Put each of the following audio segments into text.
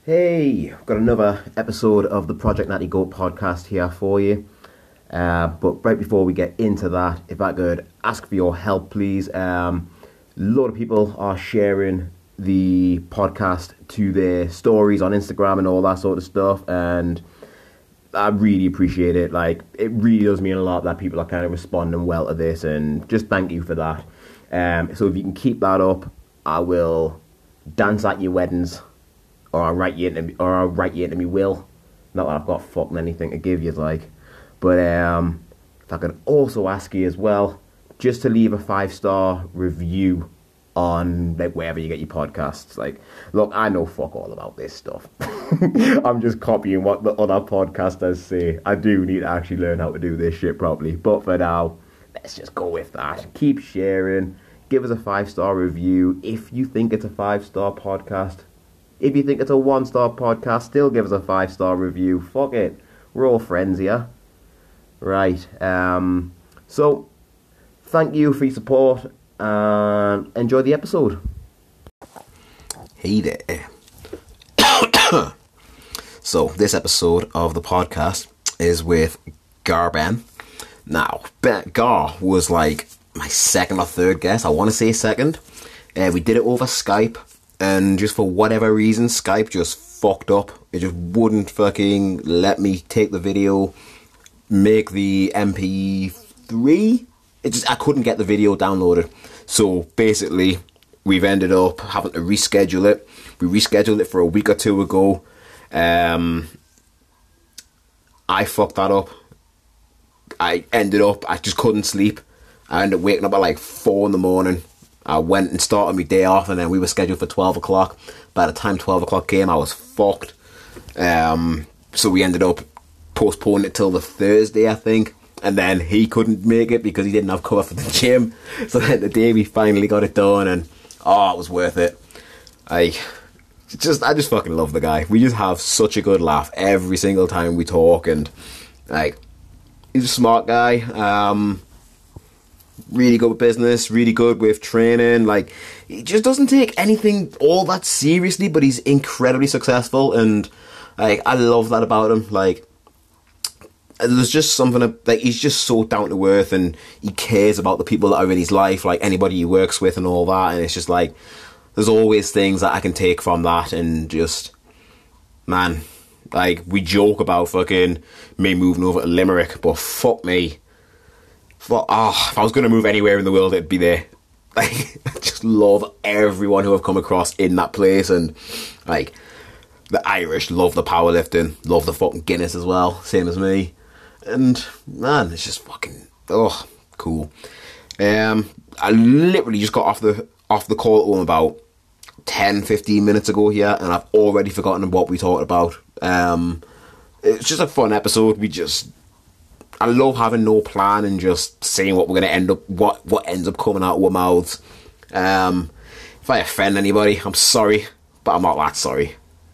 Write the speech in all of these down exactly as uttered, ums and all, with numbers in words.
Hey, I've got another episode of the Project Natty Goat podcast here for you. Uh, but right before we get into that, if I could ask for your help, please. Um, a lot of people are sharing the podcast to their stories on Instagram and all that sort of stuff, and I really appreciate it. Like, it really does mean a lot that people are kind of responding well to this, and just thank you for that. Um, so if you can keep that up, I will dance at your weddings, or I'll write you into me, or I'll write you into me will. Not that I've got fucking anything to give you, like. But um, if I could also ask you as well, just to leave a five-star review on like wherever you get your podcasts. Like, look, I know fuck all about this stuff. I'm just copying what the other podcasters say. I do need to actually learn how to do this shit properly. But for now, let's just go with that. Keep sharing. Give us a five-star review if you think it's a five-star podcast. If you think it's a one-star podcast, still give us a five-star review. Fuck it. We're all friends here. Right. Um, so, thank you for your support and enjoy the episode. Hey there. So, this episode of the podcast is with Gar Ben. Now, Ben, Gar was like my second or third guest. I want to say second. Uh, we did it over Skype, and just for whatever reason, Skype just fucked up. It just wouldn't fucking let me take the video, make the M P three. It just, I couldn't get the video downloaded. So basically, we've ended up having to reschedule it. We rescheduled it for a week or two ago. Um, I fucked that up. I ended up, I just couldn't sleep. I ended up waking up at like four in the morning. I went and started my day off, and then we were scheduled for twelve o'clock. By the time twelve o'clock came, I was fucked. Um, so we ended up postponing it till the Thursday, I think. And then he couldn't make it because he didn't have cover for the gym. So then the day we finally got it done, and oh, it was worth it. I just, I just fucking love the guy. We just have such a good laugh every single time we talk, and like, he's a smart guy. Um, really good with business, really good with training. Like, he just doesn't take anything all that seriously, but he's incredibly successful, and like, I love that about him. Like, there's just something, like, he's just so down to earth, and he cares about the people that are in his life, like anybody he works with and all that, and it's just like, there's always things that I can take from that, and just, man, like, we joke about fucking me moving over to Limerick, but fuck me. Fuck, oh, if I was going to move anywhere in the world, it'd be there. Like, I just love everyone who I've come across in that place, and, like, the Irish love the powerlifting, love the fucking Guinness as well, same as me. And, man, it's just fucking, oh, cool. Um, I literally just got off the off the call to him about ten, fifteen minutes ago here, and I've already forgotten what we talked about. Um, it's just a fun episode. We just, I love having no plan and just seeing what we're going to end up, what, what ends up coming out of our mouths. Um, if I offend anybody, I'm sorry, but I'm not that sorry.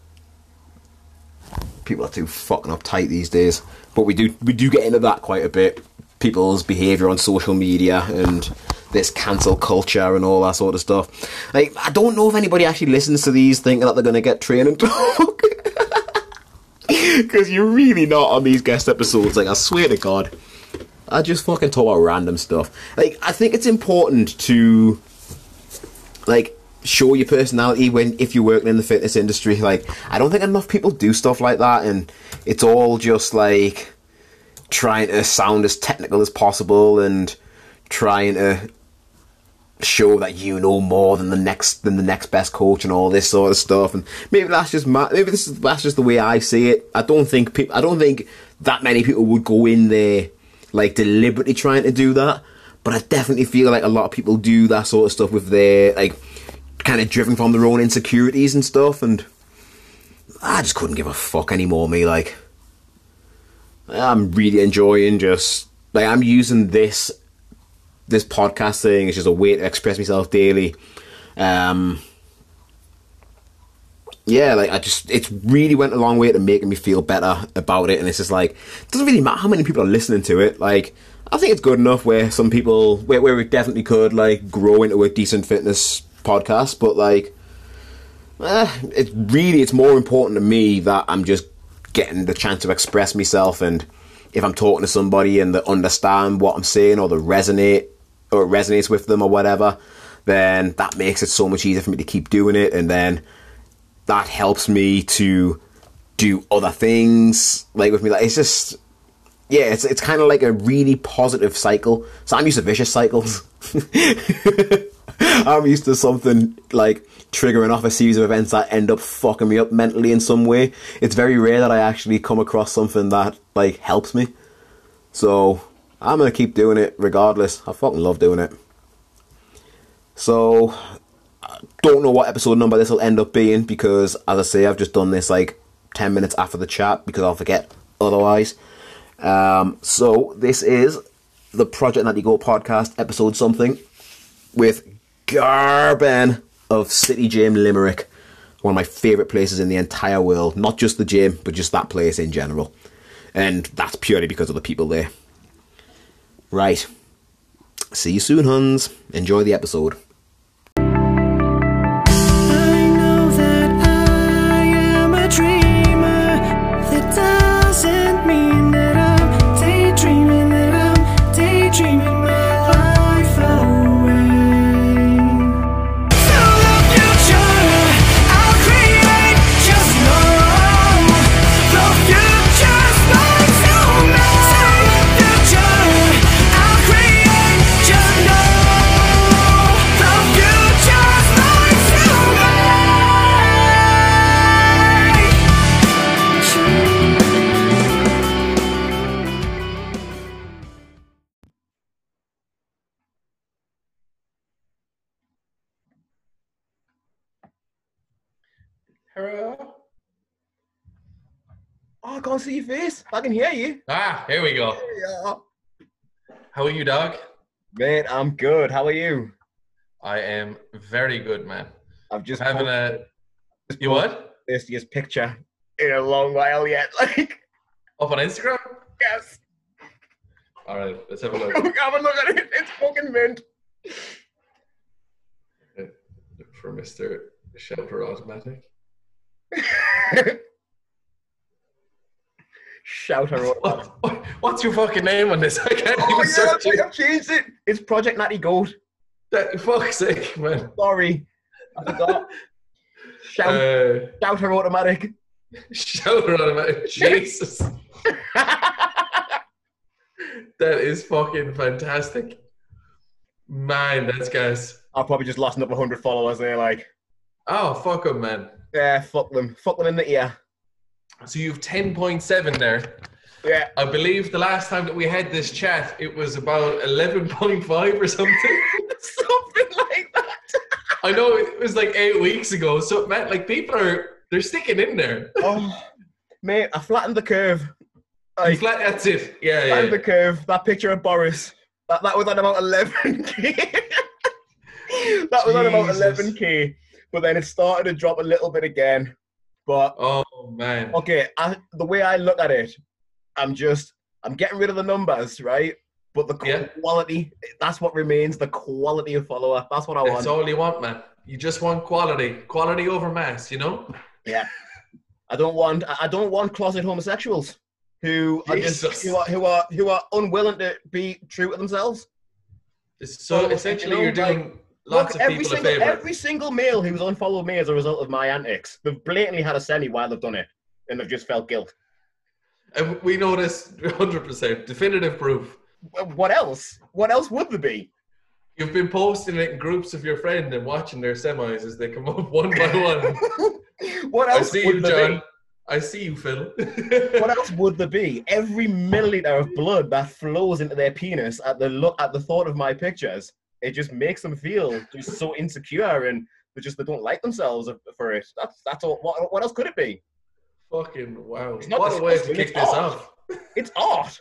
People are too fucking uptight these days. But we do we do get into that quite a bit. People's behaviour on social media and this cancel culture and all that sort of stuff. Like, I don't know if anybody actually listens to these thinking that they're going to get training talk. Because you're really not on these guest episodes. Like, I swear to God. I just fucking talk about random stuff. Like, I think it's important to, like, show your personality when if you're working in the fitness industry. Like, I don't think enough people do stuff like that, and it's all just like trying to sound as technical as possible and trying to show that you know more than the next than the next best coach and all this sort of stuff. And maybe that's just my, maybe this is that's just the way I see it. I don't think people I don't think that many people would go in there like deliberately trying to do that, but I definitely feel like a lot of people do that sort of stuff with their, like, kind of driven from their own insecurities and stuff, and I just couldn't give a fuck anymore, me. Like, I'm really enjoying just, like, I'm using this this podcast thing as just a way to express myself daily. Um, yeah, like, I just, it's really went a long way to making me feel better about it, and it's just like, it doesn't really matter how many people are listening to it. Like, I think it's good enough where some people, where, where it definitely could, like, grow into a decent fitness podcast, but, like, Uh, it's really, it's more important to me that I'm just getting the chance to express myself, and if I'm talking to somebody and they understand what I'm saying or they resonate or it resonates with them or whatever, then that makes it so much easier for me to keep doing it, and then that helps me to do other things like with me. Like it's just, yeah, it's it's kind of like a really positive cycle. So I'm used to vicious cycles. I'm used to something like triggering off a series of events that end up fucking me up mentally in some way. It's very rare that I actually come across something that like helps me. So I'm gonna keep doing it regardless. I fucking love doing it. So I don't know what episode number this will end up being, because as I say, I've just done this like ten minutes after the chat because I'll forget otherwise. Um, so this is the Project Natty Goat podcast, episode something, with Garben of City Gym Limerick, one of my favourite places in the entire world. Not just the gym, but just that place in general. And that's purely because of the people there. Right. See you soon, Huns. Enjoy the episode. Hello? Oh, I can't see your face. I can hear you. Ah, here we go. There you are. How are you, dog? Mate, I'm good. How are you? I am very good, man. I've just Having a... You what? This year's picture in a long while yet. Like, Up on Instagram? yes. All right, let's have a look. Have a look at it. It's fucking mint. Look for Mister Shelter Automatic. Shout her out. What, what, what's your fucking name on this? I can't Oh, even yeah, search that's why it. I've changed it. It's Project Natty Goat. That, fuck's sake, man. Sorry. I forgot. Shout, Uh, shout her automatic. Shelter Automatic. Jesus. That is fucking fantastic. Man, that's gas. I've probably just lost up one hundred followers there, like. Oh, fuck 'em, man. Yeah, fuck them. Fuck them in the ear. So you've ten point seven there. Yeah. I believe the last time that we had this chat, it was about eleven point five or something. Something like that. I know it was like eight weeks ago. So, man, like people are, they're sticking in there. Oh, mate, I flattened the curve. Like, Flat, that's it. Yeah, yeah. flattened the curve. That picture of Boris, that, that was on about eleven K. That was on about Jesus. eleven K. But then it started to drop a little bit again. But, Oh, man. okay, I, the way I look at it, I'm just, I'm getting rid of the numbers, right? But the Yeah. quality, that's what remains, the quality of follower. That's what I That's want. all you want, man. You just want quality. Quality over mass, you know? Yeah. I don't want, I I don't want closet homosexuals who are just, Jesus. who are, who are, who are unwilling to be true to themselves. So Well, essentially, you you're know, like, doing lots Look, of every people a single, favor. every single male who's unfollowed me as a result of my antics, they've blatantly had a semi while they've done it, and they've just felt guilt. And we know this one hundred percent. Definitive proof. Wh- What else? What else would there be? You've been posting it in groups of your friend and watching their semis as they come up one by one. What I else see would you, there John. I see you, Phil. be? What else would there be? Every milliliter of blood that flows into their penis at the look at the thought of my pictures, it just makes them feel just so insecure, and they just they don't like themselves for it. That's that's all. What, what else could it be? Fucking wow. not What a way to disgusting, kick it's this art. off. It's art.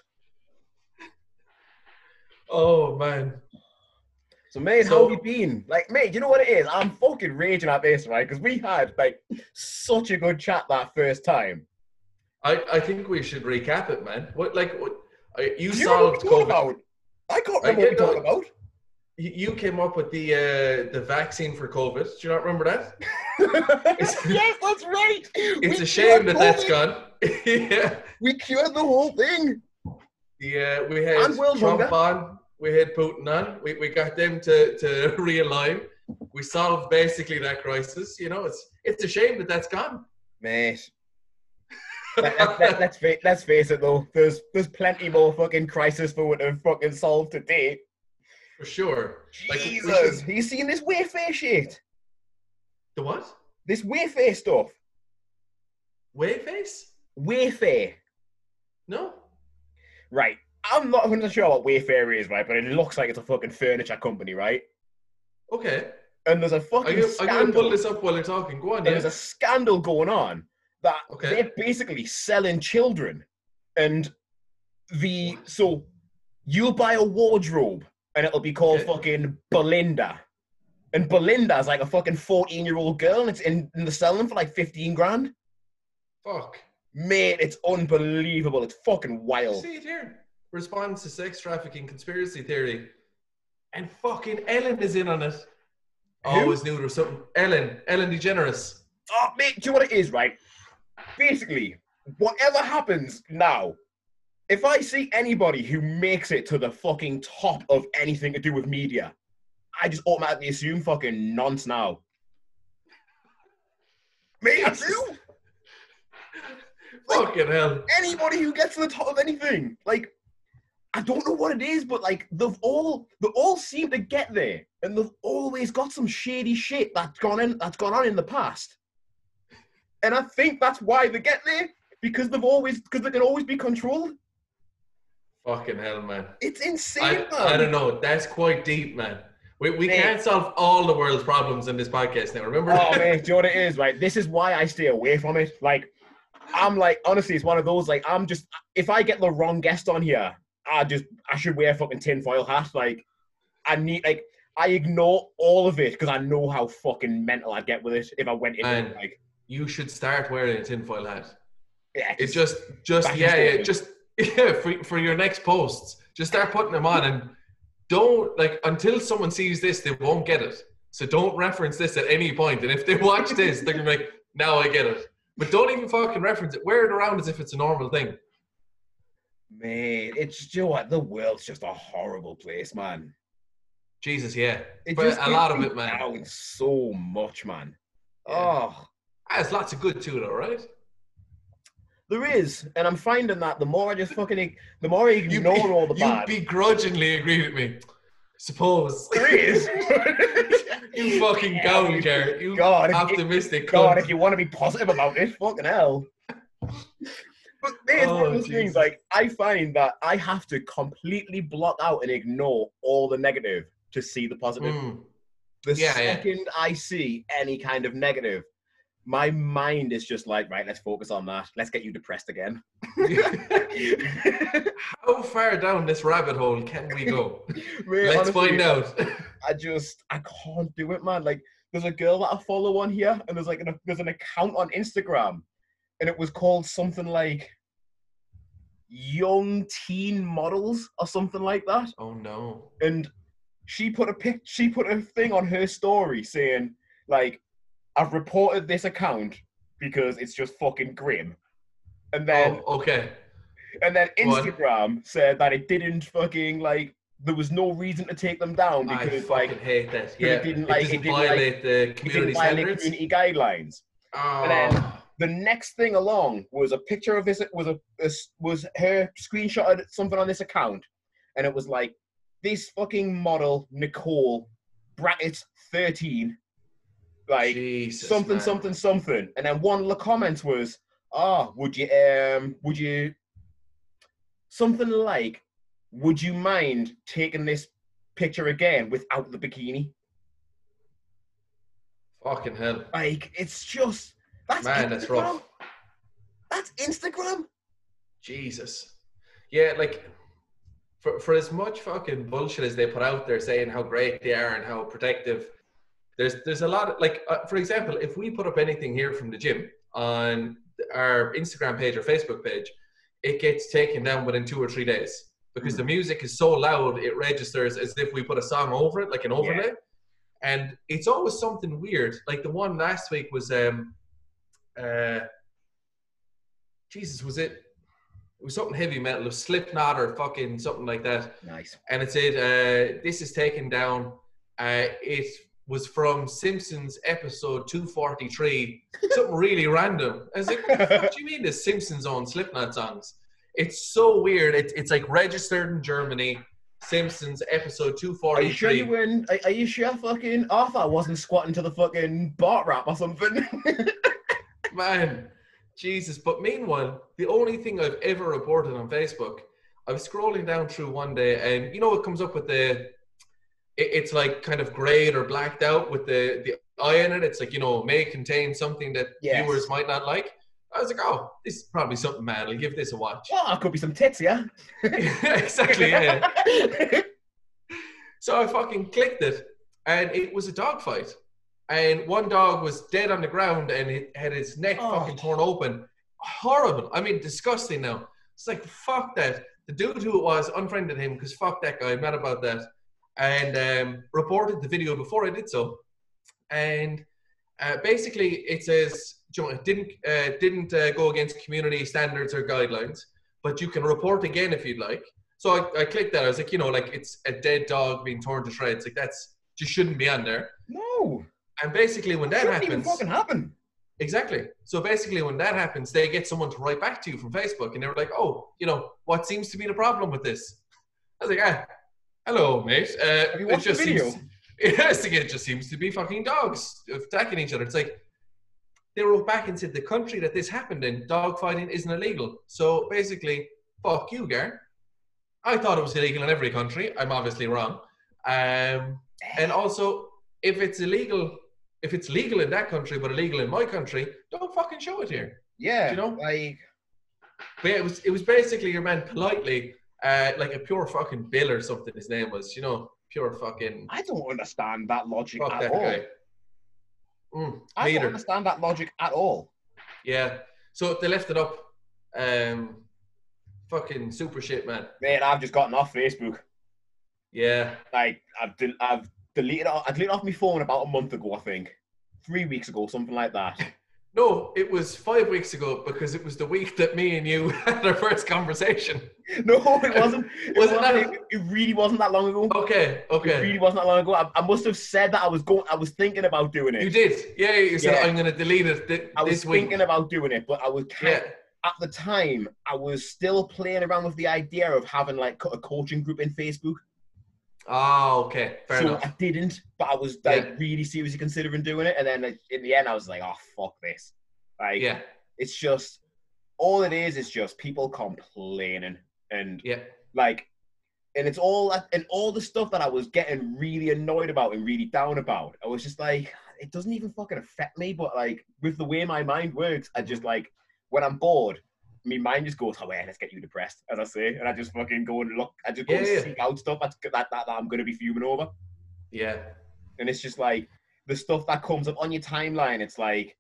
Oh, man. So, mate, So- how have you been? Like, mate, you know what it is? I'm fucking raging at this, right? Because we had, like, such a good chat that first time. I, I think we should recap it, man. What, like, what? I, you Do you know what solved we talked COVID. about? I can't I remember what we did not- talked about. you you came up with the uh, the vaccine for COVID. Do you not remember that? Yes, that's right. It's We a shame cured that that's COVID. gone. Yeah. We cured the whole thing. Yeah, we had And world Trump hunger. on, we had Putin on. We we got them to, to realign. We solved basically that crisis. You know, it's it's a shame that that's gone. Mate. Let, let, let, let's, face, let's face it though, there's there's plenty more fucking crisis for what to fucking solve today. For sure. Like, we Jesus, should- are you seeing this Wayfair shit? The what? This Wayfair stuff. Wayface? Wayfair. No. Right. I'm not one hundred percent sure what Wayfair is, right? But it looks like it's a fucking furniture company, right? Okay. And there's a Are fucking you are you gonna pull scandal. this up while you're talking? Go on, And yeah. there's a scandal going on that Okay. they're basically selling children. And the so you'll buy a wardrobe and it'll be called Okay. fucking Belinda. And Belinda's like a fucking fourteen year old girl and it's in and they're selling them for like fifteen grand. Fuck. Mate, it's unbelievable. It's fucking wild. See it here. Response to sex trafficking conspiracy theory. And fucking Ellen is in on it. Who? Always knew there was something. Ellen. Ellen DeGeneres. Oh, mate, do you know what it is, right? Basically, whatever happens now, if I see anybody who makes it to the fucking top of anything to do with media, I just automatically assume fucking nonce now. Mate, I do. Like, Fucking hell. anybody who gets to the top of anything, like, I don't know what it is, but like they've all they all seem to get there, and they've always got some shady shit that's gone in that's gone on in the past. And I think that's why they get there, because they've always because they can always be controlled. Fucking hell, man. It's I, insane, man. I don't know. That's quite deep, man. We, we Mate. can't solve all the world's problems in this podcast now. Remember? Oh man, do you know what it is, right? This is why I stay away from it. Like, I'm like, honestly, it's one of those, like, I'm just, if I get the wrong guest on here, I just, I should wear a fucking tinfoil hat. Like, I need, like, I ignore all of it because I know how fucking mental I'd get with it if I went in Man. it, like, You should start wearing a tinfoil hat. yeah, It just, just Back in yeah, yeah, story. just yeah. For for your next posts, just start putting them on, and don't like until someone sees this, they won't get it. So don't reference this at any point. And if they watch this, they're gonna be like, "Now I get it." But don't even fucking reference it. Wear it around as if it's a normal thing. man, it's, you know what, the world's just a horrible place, man. Jesus, yeah. It But just a lot of gets it, me man. down so much, man. Yeah. Oh. Ah, there's lots of good too, though, right? There is, and I'm finding that the more I just fucking, the more I You ignore be- all the you bad. begrudgingly agree with me. Suppose. There is. You fucking Yeah, gown you- care. You God, if- optimistic God, cunt. if you want to be positive about it, fucking hell. But there's one Oh, of those Jesus. things, like, I find that I have to completely block out and ignore all the negative to see the positive. Mm. The Yeah, yeah. second I see any kind of negative, my mind is just like, right, let's focus on that. Let's get you depressed again. How far down this rabbit hole can we go? Mate, Let's honestly, find out. I just, I can't do it, man. Like, there's a girl that I follow on here, and there's like an, there's an account on Instagram, and it was called something like Young Teen Models or something like that. Oh no. And she put a pic, she put a thing on her story saying, like, I've reported this account because it's just fucking grim. And then, Oh, okay. and then Go on. Instagram said that it didn't fucking, like, there was no reason to take them down I because, fucking like, hate that. it Yeah, didn't, it like- it doesn't didn't, like- violate the it community didn't violate standards. community guidelines. Oh. And then the next thing along was a picture of this, was a, a was her screenshotted something on this account, and it was like, this fucking model Nicole, brackets thirteen, like Jesus, something, man. something, something, and then one of the comments was, "Ah, would you um, would you something like, would you mind taking this picture again without the bikini?" Fucking hell. Like, it's just that's Man, that's Instagram. rough. That's Instagram. Jesus. Yeah, like, for, for as much fucking bullshit as they put out there saying how great they are and how protective, there's there's a lot of, like, uh, for example, if we put up anything here from the gym on our Instagram page or Facebook page, it gets taken down within two or three days. because Mm. the music is so loud it registers as if we put a song over it, like an overlay. And it's always something weird. Like the one last week was um uh Jesus, was it it was something heavy metal, it was Slipknot or fucking something like that. Nice. And it said uh this is taken down. Uh it was from Simpsons episode two forty-three. Something really random. I was like, what the fuck do you mean the Simpsons own Slipknot songs? It's so weird. It, it's like registered in Germany. Simpsons episode two Are you sure forty-three. you weren't? Are, are you sure fucking Arthur wasn't squatting to the fucking Bart rap or something? Man, Jesus. But meanwhile, the only thing I've ever reported on Facebook, I was scrolling down through one day, and you know, it comes up with the, it, it's like kind of grayed or blacked out with the, the eye in it. It's like, you know, may contain something that Yes. viewers might not like. I was like, oh, this is probably something mad. I'll give this a watch. Well, that could be some tits, yeah. Exactly, yeah. So I fucking clicked it, and it was a dog fight. And one dog was dead on the ground, and it had his neck Oh. fucking torn open. Horrible. I mean, disgusting now. It's like, fuck that. The dude who it was unfriended him because fuck that guy. I'm not about that. And um, reported the video before I did so. And uh, basically, it says, you know, it didn't uh, didn't uh, go against community standards or guidelines, but you can report again if you'd like. So I, I clicked that. I was like, you know, like it's a dead dog being torn to shreds. Like that's just shouldn't be on there. No. And basically, when that Shouldn't even happens, fucking happen. exactly. So basically, when that happens, they get someone to write back to you from Facebook, and they were like, oh, you know, what seems to be the problem with this? I was like, ah, hello, mate. Uh, Have you watched it just the video? Seems, yes, it just seems to be fucking dogs attacking each other. It's like, they wrote back and said the country that this happened in, dog fighting isn't illegal. So basically, fuck you, Gar. I thought it was illegal in every country. I'm obviously wrong. Um, and also, if it's illegal, if it's legal in that country but illegal in my country, don't fucking show it here. Yeah. You know? Like, But yeah, it was it was basically your man politely, uh, like a pure fucking Bill or something. His name was, you know, pure fucking I don't understand that logic fuck at that all. guy. Mm, I neither. don't understand that logic at all. Yeah. So they left it up. Um, fucking super shit, man. Man, I've just gotten off Facebook. Yeah. Like, I've del- I've deleted I deleted off my phone about a month ago, I think. Three weeks ago, something like that. No, it was five weeks ago because it was the week that me and you had our first conversation. No, it wasn't. It, Was it wasn't not? it, it really wasn't that long ago. Okay, It okay. really wasn't that long ago. I, I must have said that I was going. I was thinking about doing it. You did. Yeah, you said, Yeah. I'm going to delete it th- I was this week. thinking about doing it, but I was kind Yeah. at the time. I was still playing around with the idea of having like a coaching group in Facebook. Oh, okay. Fair so enough. I didn't, but I was like Yeah. really seriously considering doing it. And then like, in the end, I was like, "Oh fuck this!" Like, Yeah. it's just all it is is just people complaining and Yeah. like, and it's all and all the stuff that I was getting really annoyed about and really down about. I was just like, it doesn't even fucking affect me. But like with the way my mind works, I just like when I'm bored, my mind just goes, "Oh, yeah, let's get you depressed," as I say, and I just fucking go and look. I just go Yeah, and yeah. seek out stuff that's, that, that that I'm gonna be fuming over. Yeah. And it's just like the stuff that comes up on your timeline. It's like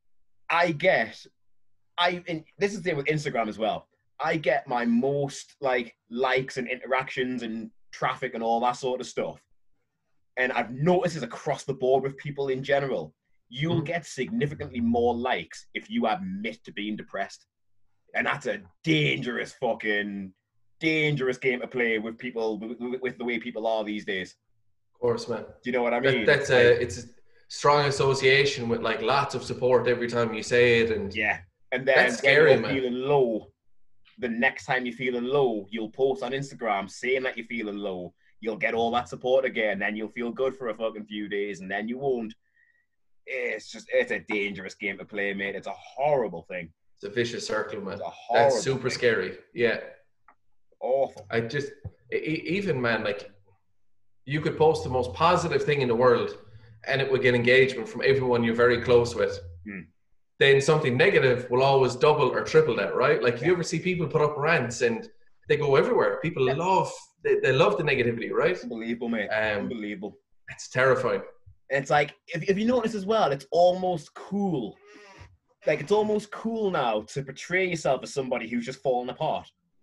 I get, I and this is the thing with Instagram as well. I get my most like likes and interactions and traffic and all that sort of stuff. And I've noticed this across the board with people in general. You'll Mhm. get significantly more likes if you admit to being depressed. And that's a dangerous fucking dangerous game to play with people with, with the way people are these days. Of course, man. Do you know what I That, mean? that's It's a, like- it's a strong association with like lots of support every time you say it. And yeah. And then That's scary, when man. you're feeling low, the next time you're feeling low, you'll post on Instagram saying that you're feeling low. You'll get all that support again. Then you'll feel good for a fucking few days, and then you won't. It's just, it's a dangerous game to play, mate. It's a horrible thing. it's a vicious circle, man. It's a horrible That's super thing. scary. Yeah. Awful. I just, e- e- even man, like, you could post the most positive thing in the world and it would get engagement from everyone you're very close with. Hmm. Then something negative will always double or triple that, right? Like, you ever see people put up rants and they go everywhere? People Yeah. love, they, they love the negativity, right? Unbelievable, mate. Um, Unbelievable. It's terrifying. And it's like, if, if you notice as well, it's almost cool. Like, it's almost cool now to portray yourself as somebody who's just fallen apart.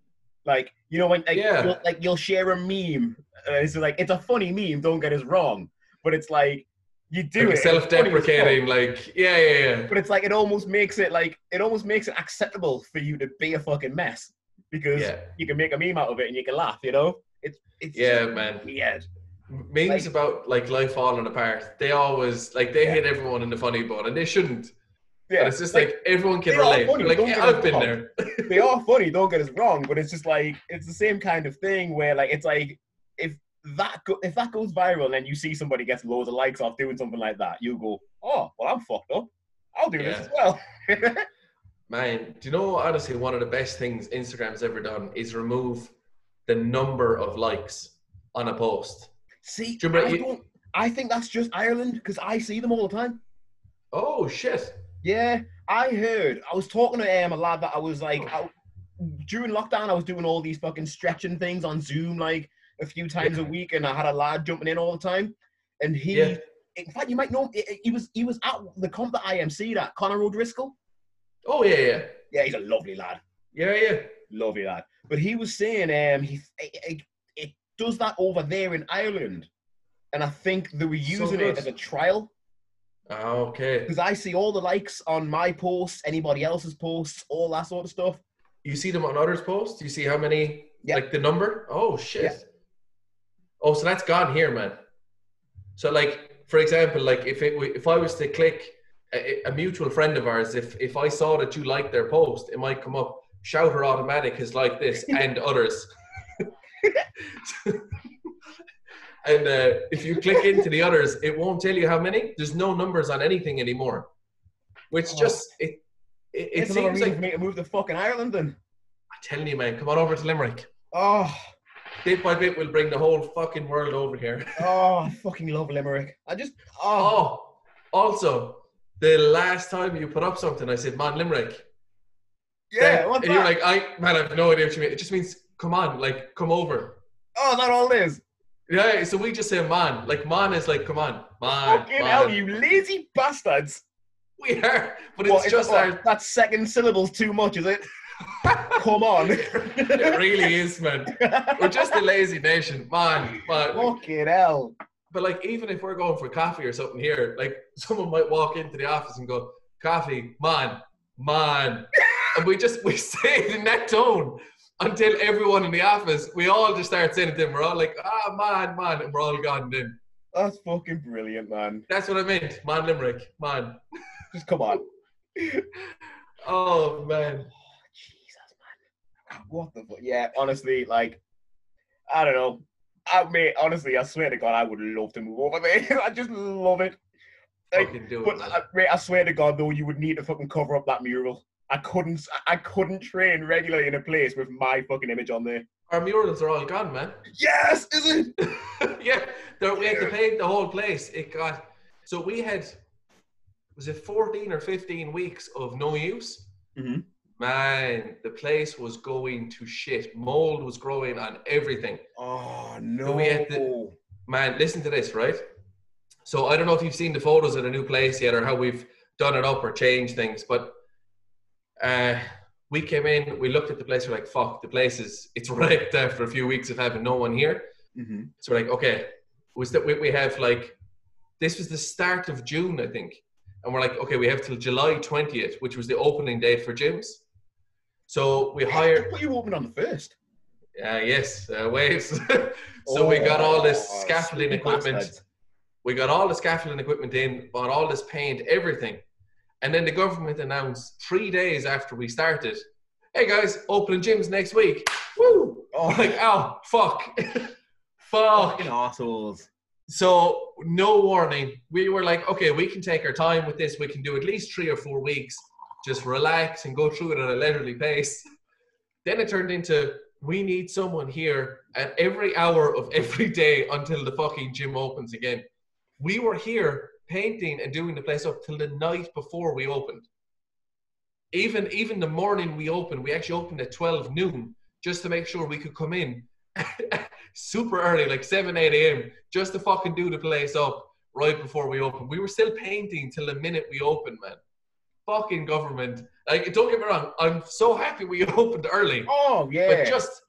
Like, you know, when like Yeah. you'll, like you'll share a meme. Uh, it's like it's a funny meme. Don't get us wrong, but it's like you do Like it and it's funny as fuck. self-deprecating, like yeah, yeah, yeah. But it's like it almost makes it like it almost makes it acceptable for you to be a fucking mess because Yeah. you can make a meme out of it and you can laugh. You know, it's it's Yeah, just man. weird. Memes Like- about like life falling apart. They always like they Yeah. hit everyone in the funny bone, and they shouldn't. Yeah, But it's just like, everyone can they are relate. funny, Like don't get I've us been wrong. there. they are funny. Don't get us wrong, but it's just like it's the same kind of thing where like it's like if that go- if that goes viral and you see somebody gets loads of likes off doing something like that, you go, oh well, I'm fucked up. I'll do this Yeah. as well. Man, do you know honestly one of the best things Instagram's ever done is remove the number of likes on a post. See, Do you remember I, you- don't, I think that's just Ireland because I see them all the time. Oh shit. Yeah, I heard. I was talking to um, a lad that I was like, I, during lockdown, I was doing all these fucking stretching things on Zoom like a few times Yeah. a week, and I had a lad jumping in all the time. And he, Yeah. in fact, you might know, he he was he was at the comp that I M C that Conor O'Driscoll. Oh yeah, yeah. Yeah, he's a lovely lad, Yeah, yeah. lovely lad. But he was saying, um, he it, it, it does that over there in Ireland, and I think they were using it good. as a trial. Ah, okay. Because I see all the likes on my posts, anybody else's posts, all that sort of stuff. You see them on others' posts? You see how many, Yeah. like the number? Oh, shit. Yeah. Oh, so that's gone here, man. So, like, for example, like if it if I was to click a, a mutual friend of ours, if if I saw that you liked their post, it might come up, Shouter Automatic has liked this and others. And uh, if you click into the others, it won't tell you how many. There's no numbers on anything anymore. Which Oh. just, it, it, it It's another seems reason like, for me to move to fucking Ireland then. I'm telling you, man, come on over to Limerick. Oh, Bit by bit, we'll bring the whole fucking world over here. oh, I fucking love Limerick. I just, oh, Oh, also, the last time you put up something, I said, man, Limerick. yeah, Then- what's and you're that? like, I, man, I have no idea what you mean. It just means, come on, like, come over. Oh, that all it is. Yeah, so we just say man. Like, man is like, come on, man. Fucking man. hell, you lazy bastards. We are, but it's What, is just that, our. what, that second syllable's too much, is it? Come on. It really is, man. We're just a lazy nation, man. man. Fucking hell. But like, even if we're going for coffee or something here, like, someone might walk into the office and go, "Coffee, man, man," and we just we say it in that tone until everyone in the office, we all just start saying it. Then we're all like, "Ah, man, man," and we're all gone. Then That's fucking brilliant, man. that's what I meant, man. Limerick, man. Just come on. Oh man. Jesus, man. What the fuck? Yeah, honestly, like, I don't know. I mean, honestly, I swear to God, I would love to move over there. I just love it. Like, Fucking do it, but man. I, mate, I swear to God, though, you would need to fucking cover up that mural. I couldn't, I couldn't train regularly in a place with my fucking image on there. Our murals are all gone, man. Yes, is it? Yeah, there, we had to paint the whole place. It got so we had was it fourteen or fifteen weeks of no use. Mhm. Man, the place was going to shit. Mold was growing on everything. Oh no! we had to- Man, listen to this, right? So I don't know if you've seen the photos of the new place yet, or how we've done it up or changed things, but uh, we came in, we looked at the place, we're like, "Fuck, the place is it's wrecked after a few weeks of having no one here." Mm-hmm. So we're like, okay, was that we, we have like, this was the start of June, I think. And we're like, okay, we have till July twentieth, which was the opening date for gyms. So we hired, What you opened on the first? uh, yes, uh, waves. So we got all this Oh, scaffolding sweet equipment. bastards. We got all the scaffolding equipment in, bought all this paint, everything. And then the government announced three days after we started, "Hey guys, opening gyms next week." Woo! Oh, I'm like, oh, fuck. Fuck. fucking assholes. So no warning. We were like, okay, we can take our time with this. We can do at least three or four weeks. Just relax and go through it at a leisurely pace. Then it turned into, we need someone here at every hour of every day until the fucking gym opens again. We were here painting and doing the place up till the night before we opened. Even, even the morning we opened, we actually opened at twelve noon just to make sure we could come in super early, like seven, eight a.m. just to fucking do the place up right before we opened. We were still painting till the minute we opened, man. Fucking government. Like, don't get me wrong, I'm so happy we opened early. Oh yeah. But just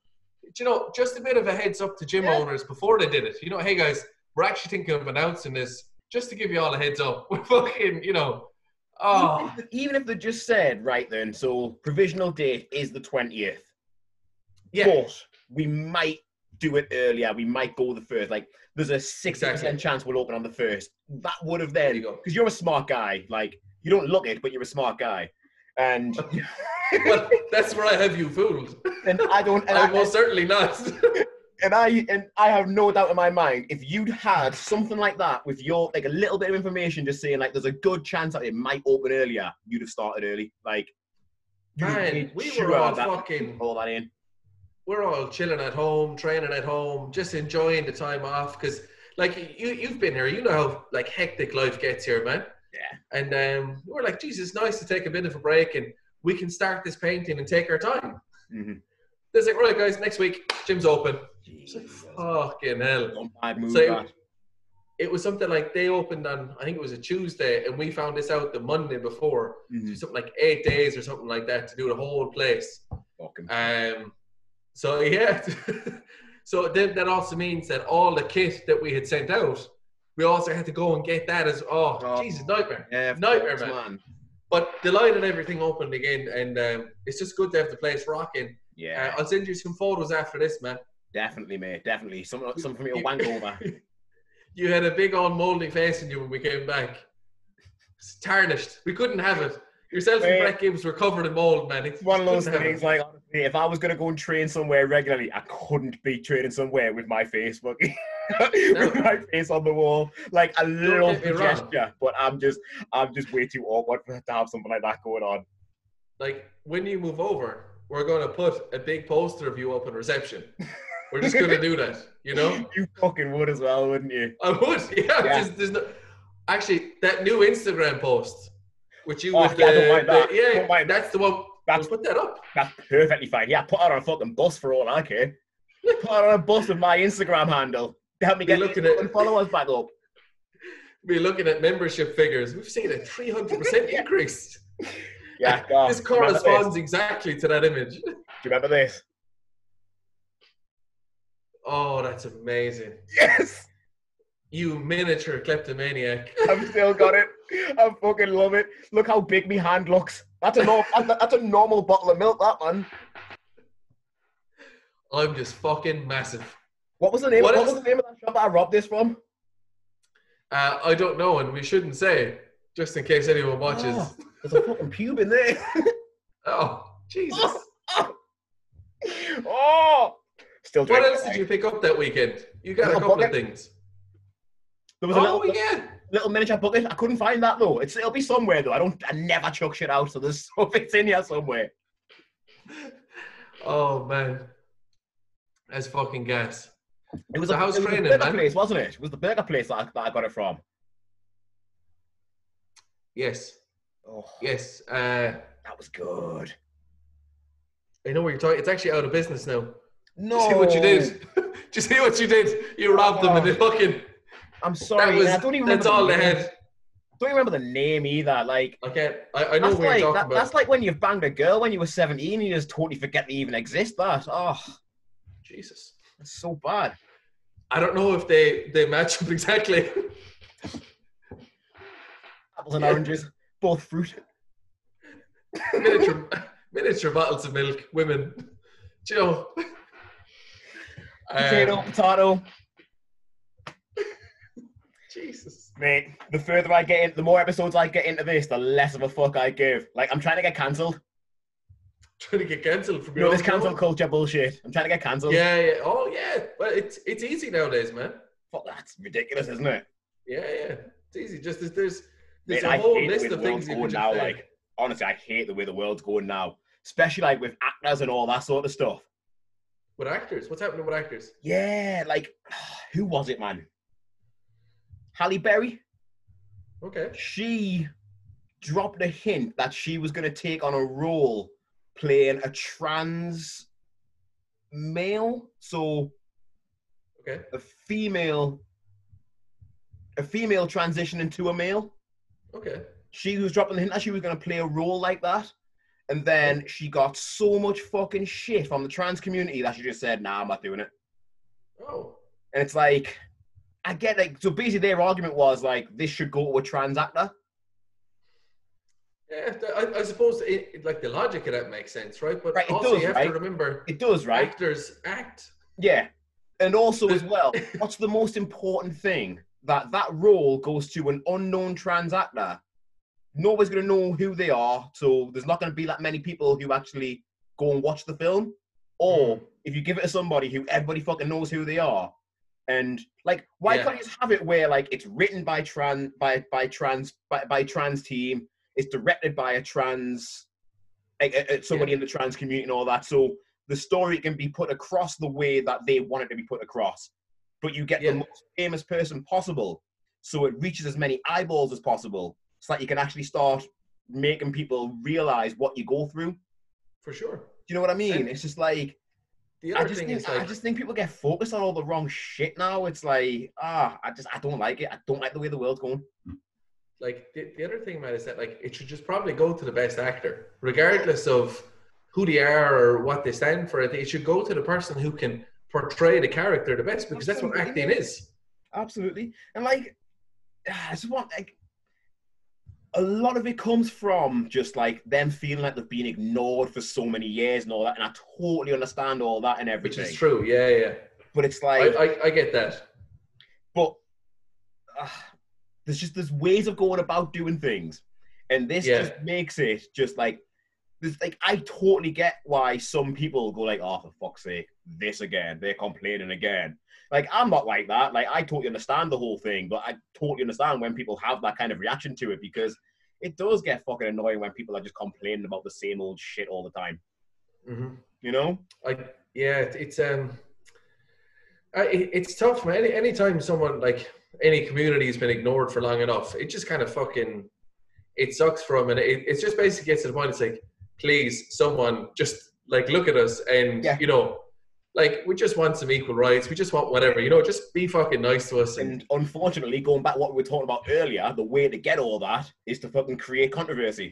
you know, just a bit of a heads up to gym Yeah. owners before they did it. You know, hey guys, we're actually thinking of announcing this just to give you all a heads up. We're fucking, you know, oh, Even if, even if they just said, right then, so provisional date is the twentieth. yeah, But we might do it earlier. We might go the first. Like, there's a sixty percent Exactly. chance we'll open on the first. That would have There then, you go. because you're a smart guy. Like, you don't look it, but you're a smart guy. And, well, that's where I have you fooled. and I don't, and I'm I, most certainly not. and I, and I have no doubt in my mind, if you'd had something like that with your, like a little bit of information just saying, like, there's a good chance that it might open earlier, you'd have started early. Like, you'd have Man, made we sure were all that fucking, all that in. we're all chilling at home, training at home, just enjoying the time off. Because, like, you, you've been here, you know how, like, hectic life gets here, man. Yeah. And um, we're like, Jesus, it's nice to take a bit of a break and we can start this painting and take our time. Mm-hmm. There's like, right, guys, next week, gym's open. It's like, Jesus. fucking hell. Don't bad move So it, that. it was something like they opened on, I think it was a Tuesday, and we found this out the Monday before. Mhm. Something like eight days or something like that to do the whole place. Fucking Um, so yeah, so then that also means that all the kit that we had sent out, we also had to go and get that as oh, Oh. Jesus, nightmare, yeah, of nightmare, course, man. But delighted everything opened again, and um, it's just good to have the place rocking. Yeah, Uh, I'll send you some photos after this, man. definitely, mate. Definitely. Something, something for me to You- wank over. You had a big old moldy face in you when we came back. It's tarnished. We couldn't have it. Yourself and Mate. Brett Gibbs were covered in mold, man. It's one of those Couldn't have things, it. like, honestly, if I was going to go and train somewhere regularly, I couldn't be training somewhere with my face fucking, with my face on the wall. Like, I love get me the wrong. gesture, but I'm just, I'm just way too awkward for to have something like that going on. Like, when you move over, we're going to put a big poster of you up in reception. We're just going to do that, you know? You fucking would as well, wouldn't you? I would, yeah. Yeah. Just, there's no, actually, that new Instagram post, which you Oh, with yeah, I the, don't mind that. the- yeah, Don't mind that's the one. That's- We'll put that up. That's perfectly fine. Yeah, put that on a fucking bus for all I care. Put that on a bus with my Instagram handle. Help me Be get looking fucking at- followers back up. We're looking at membership figures. We've seen a three hundred percent Yeah. increase. Yeah, God. This Do you remember corresponds exactly to that image. this? Do you remember this? Oh, that's amazing. Yes! You miniature kleptomaniac. I've still got it. I fucking love it. Look how big my hand looks. That's a normal, that's a normal bottle of milk, that man. I'm just fucking massive. What was the name? What What, is- was the name of that shop that I robbed this from? Uh, I don't know, and we shouldn't say, just in case anyone watches. Oh, there's a fucking pube in there. Oh, Jesus. oh, oh. Still What drinking. else did you pick up that weekend? You got a Little couple bucket. of things. There was a Oh, little, yeah. little miniature bucket. I couldn't find that though. It's, it'll be somewhere though. I don't. I never chuck shit out, so there's stuff it's in here somewhere. Oh, man. That's fucking gas. It was So a how's it was a training, burger man? place, wasn't it? It was the burger place that I, that I got it from. Yes. Oh, Yes. Uh, that was good. I know what you're talking. It's actually out of business now. No, See what you did? Do you see what you did? You robbed them and they fucking. I'm sorry. That was, and I don't even that's remember all the they name. had. I don't even remember the name either. Like, I can't. I, I know that's what you're like talking that, about. that's like when you've banged a girl when you were seventeen and you just totally forget they even exist. That oh, Jesus. that's so bad. I don't know if they they match up exactly. Apples and Yeah. oranges, both fruit. miniature miniature bottles of milk. Women. Do you know? Potato, Um, potato. Jesus. Mate, the further I get in, the more episodes I get into this, the less of a fuck I give. Like, I'm trying to get cancelled. Trying to get cancelled from You know your this own cancel show? culture bullshit. I'm trying to get cancelled. Yeah, yeah. Oh, yeah. Well, it's it's easy nowadays, man. Fuck, that's ridiculous, isn't it? Yeah, yeah. It's easy. Just there's there's, there's Mate, a I whole hate the list way the of things world's you going can now. just say. Like, honestly, I hate the way the world's going now. Especially, like, with actors and all that sort of stuff. With actors, what's happening with actors? Yeah, like, who was it, man? Halle Berry? Okay. She dropped a hint that she was going to take on a role playing a trans male. So, Okay. a female, a female transition into a male. Okay. She was dropping the hint that she was going to play a role like that. And then she got so much fucking shit from the trans community that she just said, nah, I'm not doing it. Oh. And it's like, I get like, so basically their argument was like, this should go to a trans actor. Yeah, I, I suppose it, it, like the logic of that makes sense, right? But right, it also does, you have right? to remember, it does, right? Actors act. Yeah. And also as well, what's the most important thing? That that role goes to an unknown trans actor. Nobody's going to know who they are, so there's not going to be that many people who actually go and watch the film. Or mm. if you give it to somebody who everybody fucking knows who they are, and like, why yeah. can't you just have it where like it's written by trans by by trans by, by trans team, it's directed by a trans like, uh, somebody yeah. in the trans community and all that, so the story can be put across the way that they want it to be put across, but you get yeah. the most famous person possible, so it reaches as many eyeballs as possible, so that you can actually start making people realize what you go through. For sure. Do you know what I mean? And it's just like, the I other just thing think is like, I just think people get focused on all the wrong shit now. It's like, ah, I just I don't like it. I don't like the way the world's going. Like the, the other thing, man, is that like it should just probably go to the best actor, regardless of who they are or what they stand for. It should go to the person who can portray the character the best, because Absolutely. That's what acting is. Absolutely. And like, I just want like, a lot of it comes from just like them feeling like they've been ignored for so many years and all that, and I totally understand all that and everything. Which is true, yeah, yeah. But it's like, I, I, I get that. But uh, there's just there's ways of going about doing things, and this yeah. just makes it just like there's like I totally get why some people go like, oh, for fuck's sake, this again, they're complaining again. Like, I'm not like that. Like, I totally understand the whole thing, but I totally understand when people have that kind of reaction to it, because it does get fucking annoying when people are just complaining about the same old shit all the time. Mm-hmm. You know? Like, yeah, it's um, it, it's tough, man. Any anytime someone like any community has been ignored for long enough, it just kind of fucking it sucks for them, and it it just basically gets to the point. It's like, please, someone just like look at us, and yeah. you know. Like, we just want some equal rights. We just want whatever, you know, just be fucking nice to us. And, and unfortunately, going back to what we were talking about earlier, the way to get all that is to fucking create controversy.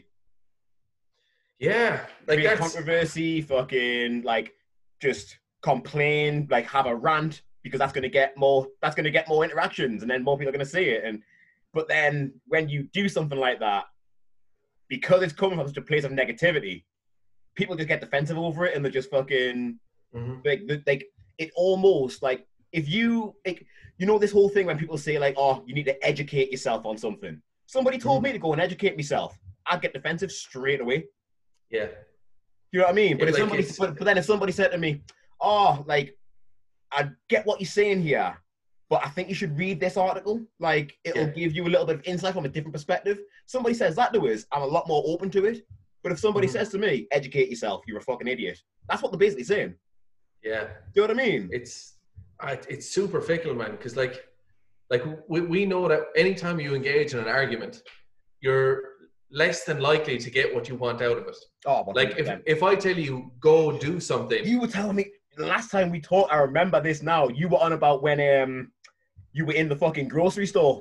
Yeah. Like, create that's... controversy, fucking, like, just complain, like, have a rant, because that's going to get more, that's going to get more interactions, and then more people are going to see it. And But then, when you do something like that, because it's coming from such a place of negativity, people just get defensive over it, and they're just fucking... Mm-hmm. Like, like it almost like if you like, you know, this whole thing when people say like, oh, you need to educate yourself on something. Somebody told mm-hmm. me to go and educate myself. I'd get defensive straight away. Yeah. You know what I mean? But yeah, if like somebody, but, but then if somebody said to me, oh, like, I get what you're saying here, but I think you should read this article. Like, it'll yeah. give you a little bit of insight from a different perspective. Somebody says that to us, I'm a lot more open to it. But if somebody mm-hmm. says to me, educate yourself, you're a fucking idiot. That's what they're basically saying. Yeah. Do you know what I mean? It's it's super fickle, man, because like like we, we know that anytime you engage in an argument, you're less than likely to get what you want out of it. Oh, one hundred percent. Like if, if I tell you go do something. You were telling me the last time we talked, I remember this now, you were on about when um you were in the fucking grocery store.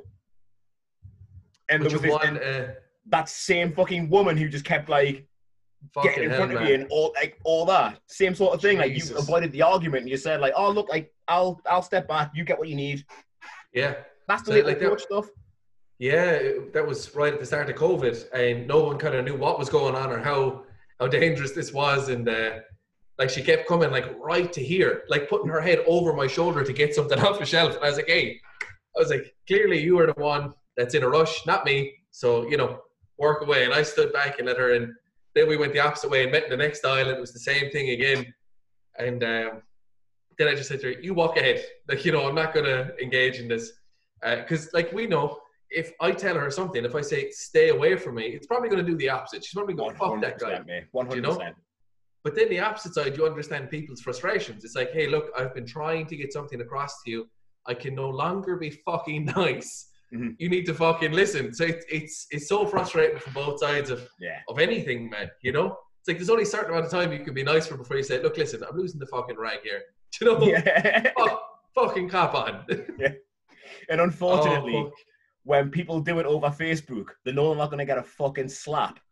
And Which there was this, one, uh, that same fucking woman who just kept like getting in front hell, of man. you and all like all that same sort of thing. Jesus. Like you avoided the argument and you said like, oh look, like I'll I'll step back. You get what you need. Yeah, that's the so, way like approach stuff. Yeah, that was right at the start of COVID, and no one kind of knew what was going on or how how dangerous this was. And uh, like she kept coming like right to here, like putting her head over my shoulder to get something off the shelf. And I was like, hey, I was like, clearly you were the one that's in a rush, not me. So you know, work away. And I stood back and let her in. Then we went the opposite way and met in the next aisle, and it was the same thing again. And um, then I just said to her, you walk ahead. Like, you know, I'm not going to engage in this. Because, uh, like, we know, if I tell her something, if I say, stay away from me, it's probably going to do the opposite. She's probably going to fuck that guy. Man. one hundred percent. You know? But then the opposite side, you understand people's frustrations. It's like, hey, look, I've been trying to get something across to you. I can no longer be fucking nice. Mm-hmm. You need to fucking listen. So it, it's it's so frustrating from both sides of yeah. of anything, man. You know, it's like there's only a certain amount of time you can be nice for before you say, "Look, listen, I'm losing the fucking rag here." Do you know? Yeah. Fuck, fucking cop on. Yeah. And unfortunately, oh, when people do it over Facebook, they know they're not going to get a fucking slap.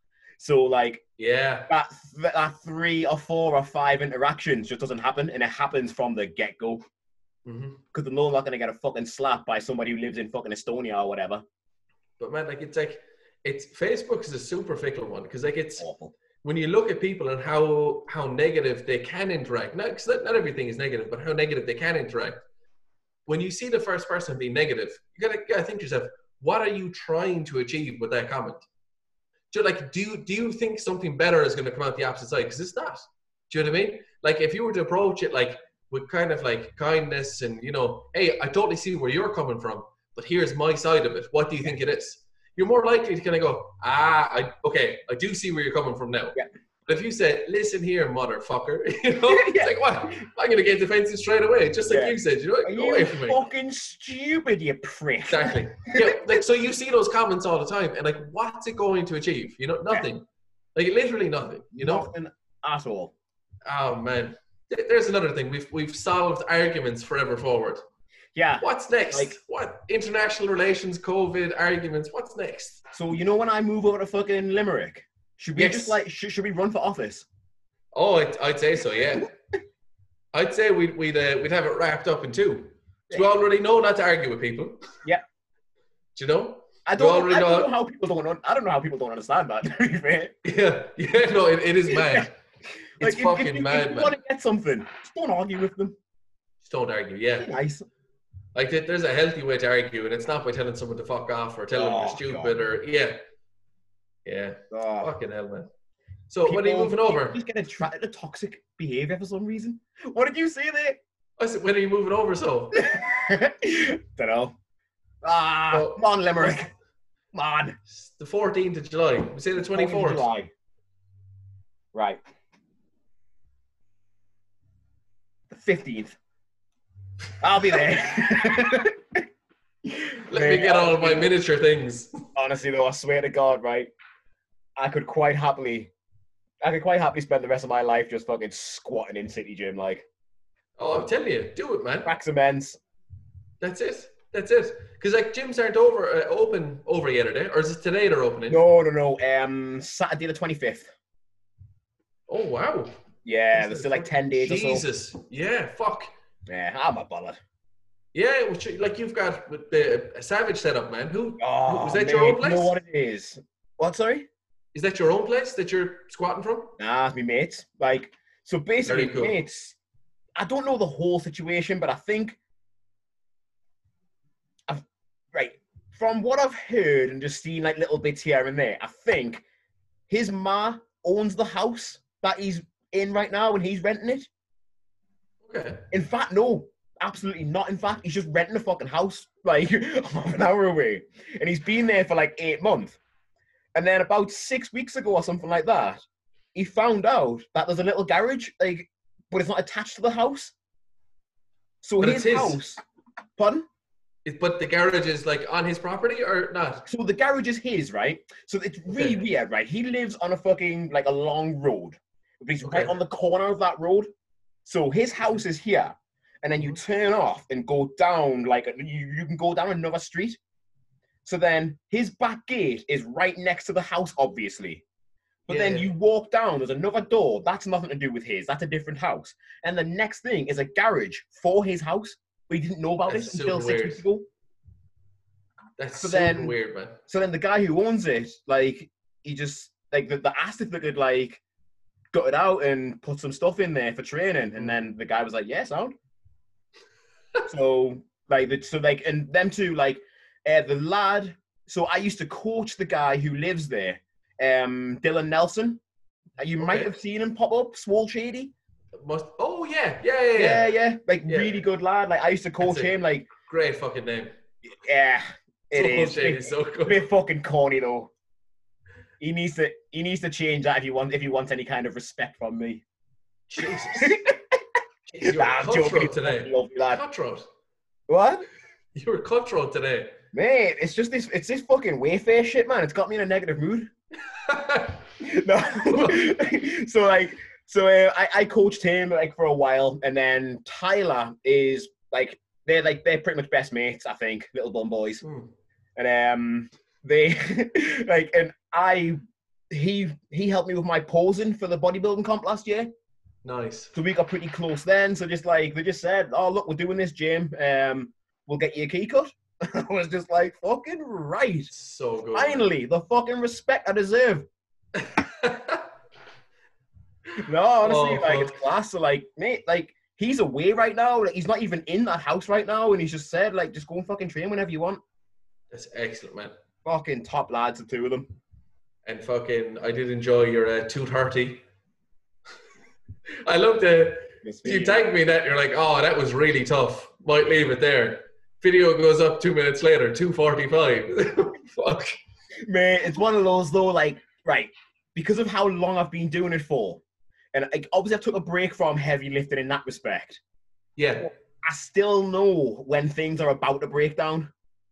So like Yeah. that that three or four or five interactions just doesn't happen, and it happens from the get go. Mm-hmm. Because they're not gonna get a fucking slap by somebody who lives in fucking Estonia or whatever. But man, like it's like it's Facebook is a super fickle one because like it's Awful. when you look at people and how how negative they can interact. Not because not everything is negative, but how negative they can interact. When you see the first person being negative, you gotta, you gotta think to yourself, what are you trying to achieve with that comment? Do you, like, do you, do you think something better is going to come out the opposite side? Because it's not. Do you know what I mean? Like, if you were to approach it like with kind of like kindness and, you know, hey, I totally see where you're coming from, but here's my side of it. What do you think it is? You're more likely to kind of go, ah, I, okay, I do see where you're coming from now. Yeah. But if you say, listen here, motherfucker, you know, it's Yeah. like, what? I'm going to get defensive straight away, just like Yeah. you said. You know, Are go away you from me. fucking stupid, you prick? Exactly. Yeah, like so you see those comments all the time, and like, what's it going to achieve? You know, nothing. Like literally nothing. You know. Nothing at all. Oh man, Th- there's another thing. We've we've solved arguments forever forward. Yeah. What's next? Like- what international relations, COVID arguments? What's next? So you know when I move over to fucking Limerick, should we Yes. just like should, should we run for office? Oh, I'd, I'd say so. Yeah. I'd say we'd we'd uh, we'd have it wrapped up in two. So we already know not to argue with people. Yeah. Do you know? I You don't, already I don't know- know how people don't. un- I don't know how people don't understand that. To be fair. Yeah. Yeah. No, it, it is mad. It's Like, if- fucking if, you- mad, if you man. want to get something, just don't argue with them. Just don't argue. Yeah. Be nice. Like there- there's a healthy way to argue, and it's not by telling someone to fuck off or telling them Oh, they're stupid God. or yeah, yeah. Oh. Fucking hell, man. So when are you People- moving people over? Just get attracted to toxic behavior for some reason. What did you say there? I said, when are you moving over? So Don't know. Ah, Well- come on, Limerick. Come on. the fourteenth of July. We say the twenty-fourth. July. Right. The fifteenth. I'll be there. Let me get all of my miniature things. Honestly, though, I swear to God, right? I could quite happily, I could quite happily spend the rest of my life just fucking squatting in City Gym, like Oh, I'm telling you, do it, man. cracks immense. That's it. That's it. Because like gyms aren't over uh, open over yet, are they? Or is it today they're opening? No, no, no. Um, Saturday the twenty-fifth. Oh wow. Yeah, there's still like ten days or so. Jesus. Yeah. Fuck. Yeah, I'm a bollard. Yeah. Which, like you've got with the a Savage setup, man. Who Oh, was that? mate, Your own you place? know what it is? What? Sorry? Is that your own place that you're squatting from? Nah, it's me mates. Like, so basically, Very cool. mates. I don't know the whole situation, but I think, I've, right, from what I've heard and just seen like little bits here and there, I think his ma owns the house that he's in right now and he's renting it. Okay. In fact, no, absolutely not. In fact, he's just renting a fucking house like half an hour away, and he's been there for like eight months. And then about six weeks ago or something like that, he found out that there's a little garage, like, but it's not attached to the house. So But his, it's his. house, pardon? Is- But the garage is like on his property or not? So the garage is his, right? So it's really Okay. weird, right? He lives on a fucking, like, a long road. But he's Okay. right on the corner of that road. So his house is here. And then you turn off and go down, like, you, you can go down another street. So then his back gate is right next to the house, obviously. But Yeah, then yeah. you walk down, there's another door. That's nothing to do with his. That's a different house. And the next thing is a garage for his house. But he didn't know about That's it until super six weird. weeks ago. That's So super then- weird, man. So then the guy who owns it, like, he just, like, the, the asked if they could, like, gut it out and put some stuff in there for training. And then the guy was like, yeah, sound. so, like, the, so, like, and them two, like, uh, the lad, so I used to coach the guy who lives there, um, Dylan Nelson. Uh, You might Okay. have seen him pop up, Swole Shady. Must. Oh yeah, yeah, yeah, yeah. Yeah, yeah. Like, Yeah. really good lad. Like, I used to coach That's it. him, like, Great fucking name. yeah, it Swole is. Shady It- is so A good. bit fucking corny though. He needs to he needs to change that if he wants if he wants any kind of respect from me. Jesus. Jeez, you were Nah, I'm joking. cutthroat He's a today. fucking lovely lad. Cutthroat. What? You were cutthroat today. Mate, it's just this it's this fucking Wayfair shit, man. It's got me in a negative mood. No. so like so uh, I, I coached him like for a while, and then Tyler is like they're like they're pretty much best mates, I think, little bum boys. Hmm. And um, they like, and I he he helped me with my posing for the bodybuilding comp last year. Nice. So we got pretty close then. So just like, they just said, oh, look, we're doing this, Jim. Um, we'll get you a key cut. I was just like, fucking right. So good. Finally, the fucking respect I deserve. No, honestly, Oh, like, fuck. it's class. So, like, mate, like, he's away right now. Like, he's not even in that house right now. And he's just said, like, just go and fucking train whenever you want. That's excellent, man. Fucking top lads, the two of them. And fucking, I did enjoy your uh, two thirty. I love the, you tagged me in that, you're like, oh, that was really tough. Might leave it there. Video goes up two minutes later, two forty-five. Fuck. Man, it's one of those, though, like, right, because of how long I've been doing it for, and like, obviously I took a break from heavy lifting in that respect, Yeah. I still know when things are about to break down.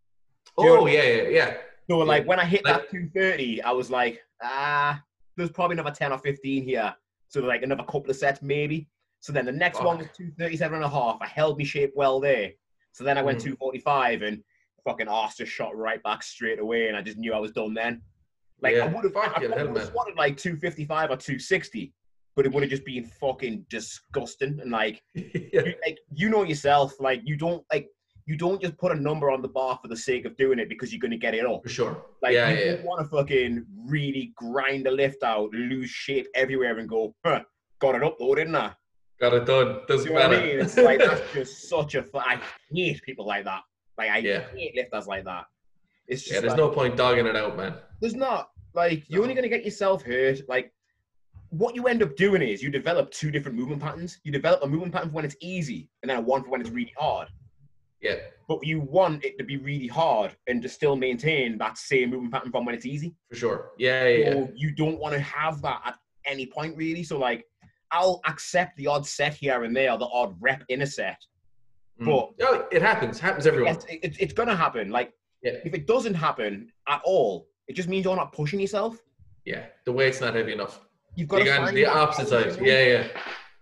Do you know Oh, what I mean? yeah, yeah, yeah. So, like, when I hit Like- that two thirty, I was like, ah, there's probably another ten or fifteen here. So, like, another couple of sets, maybe. So then the next Fuck. one was two thirty-seven and a half. I held me shape well there. So then I went Mhm. two forty-five, and fucking arse just shot right back straight away, and I just knew I was done then. Like, Yeah, I would have fucking hell, man. wanted like two fifty-five or two sixty, but it would have just been fucking disgusting. And like, yeah. you, like, you know yourself, like, you don't like you don't just put a number on the bar for the sake of doing it because you're going to get it up. For sure. Like, yeah, you yeah, don't want to fucking really grind the lift out, lose shape everywhere, and go, huh, got it up though, didn't I? Got it done. Doesn't You know what matter. I mean? It's like, that's just such a. fu- I hate people like that. Like, I Yeah. hate lifters like that. It's just Yeah, there's like, no point dogging it out, man. there's not. Like, you're No. only going to get yourself hurt. Like, what you end up doing is you develop two different movement patterns. You develop a movement pattern for when it's easy, and then a one for when it's really hard. Yeah, But you want it to be really hard and to still maintain that same movement pattern from when it's easy. for sure. Yeah, yeah, yeah. So you don't want to have that at any point, really. So, like, I'll accept the odd set here and there, the odd rep in a set. Mm. But Oh, it happens. Happens everyone. it's, it, it's going to happen. Like, Yeah. if it doesn't happen at all, it just means you're not pushing yourself. Yeah, the weight's not heavy enough. You've got You to got find the that opposite balance, side. you know? Yeah, yeah.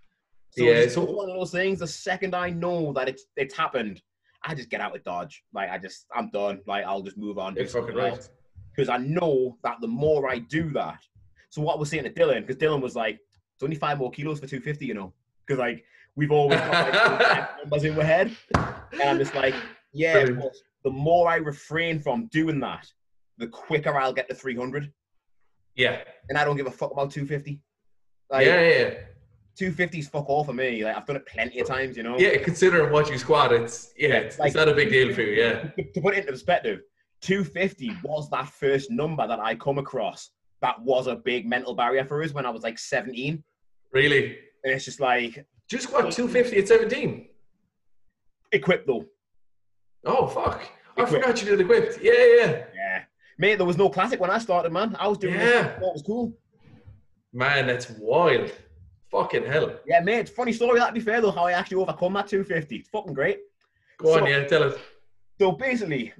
So Yeah, it's so- just one of those things. The second I know that it's it's happened, I just get out of Dodge. Like, I just, I'm done. Like, I'll just move on. You're fucking right. Because I know that the more I do that. So what I was saying to Dylan, because Dylan was like, it's only five more kilos for two fifty, you know? Because, like, we've always got like numbers in our head. And I'm just like, yeah, Brilliant. but the more I refrain from doing that, the quicker I'll get to three hundred. Yeah, And I don't give a fuck about two fifty. Like, yeah, yeah, yeah. two fifty's fuck all for me. Like, I've done it plenty of times, you know? Yeah, considering what you squat, it's yeah, it's, Like- it's not a big deal for you. Yeah, To, to put it into perspective, two fifty was that first number that I come across that was a big mental barrier for us when I was like seventeen. really. And it's just like, Did you squat two fifty at seventeen? equipped though. Oh fuck! I Equipped. forgot you did equipped. Yeah, yeah. Yeah. Mate, there was no classic when I started, man. I was doing Yeah. this. What was cool. Man, that's wild. Fucking hell. Yeah, mate, it's a funny story, that to be fair, though, how I actually overcome that two fifty. It's fucking great. Go on, So- yeah, tell us. So basically,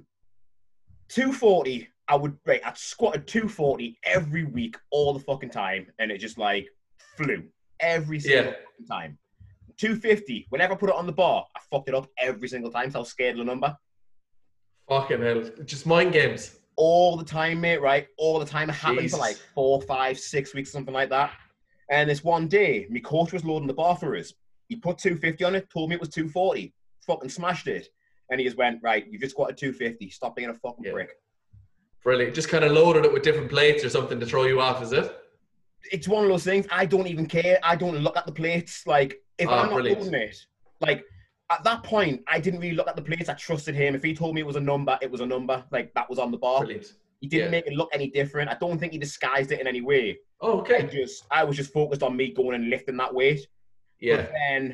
two forty, I would, right, I'd squatted two forty every week, all the fucking time, and it just, like, flew. Every single Yeah. fucking time. two fifty, whenever I put it on the bar, I fucked it up every single time, so I was scared of the number. Fucking hell. Just mind games. All the time, mate, right? All the time. It happened Jesus. for like four, five, six weeks, something like that. And this one day, my coach was loading the bar for us. He put two fifty on it, told me it was two forty. Fucking smashed it. And he just went, right, you just squatted two fifty. Stop being a fucking Yeah. prick. Brilliant. Just kind of loaded it with different plates or something to throw you off, is it? It's one of those things. I don't even care. I don't look at the plates. Like, if Ah, I'm not brilliant. loading it, like, at that point, I didn't really look at the plates. I trusted him. If he told me it was a number, it was a number. Like, that was on the bar. Brilliant. He didn't Yeah. make it look any different. I don't think he disguised it in any way. Oh, I okay. just, I was just focused on me going and lifting that weight. Yeah. But then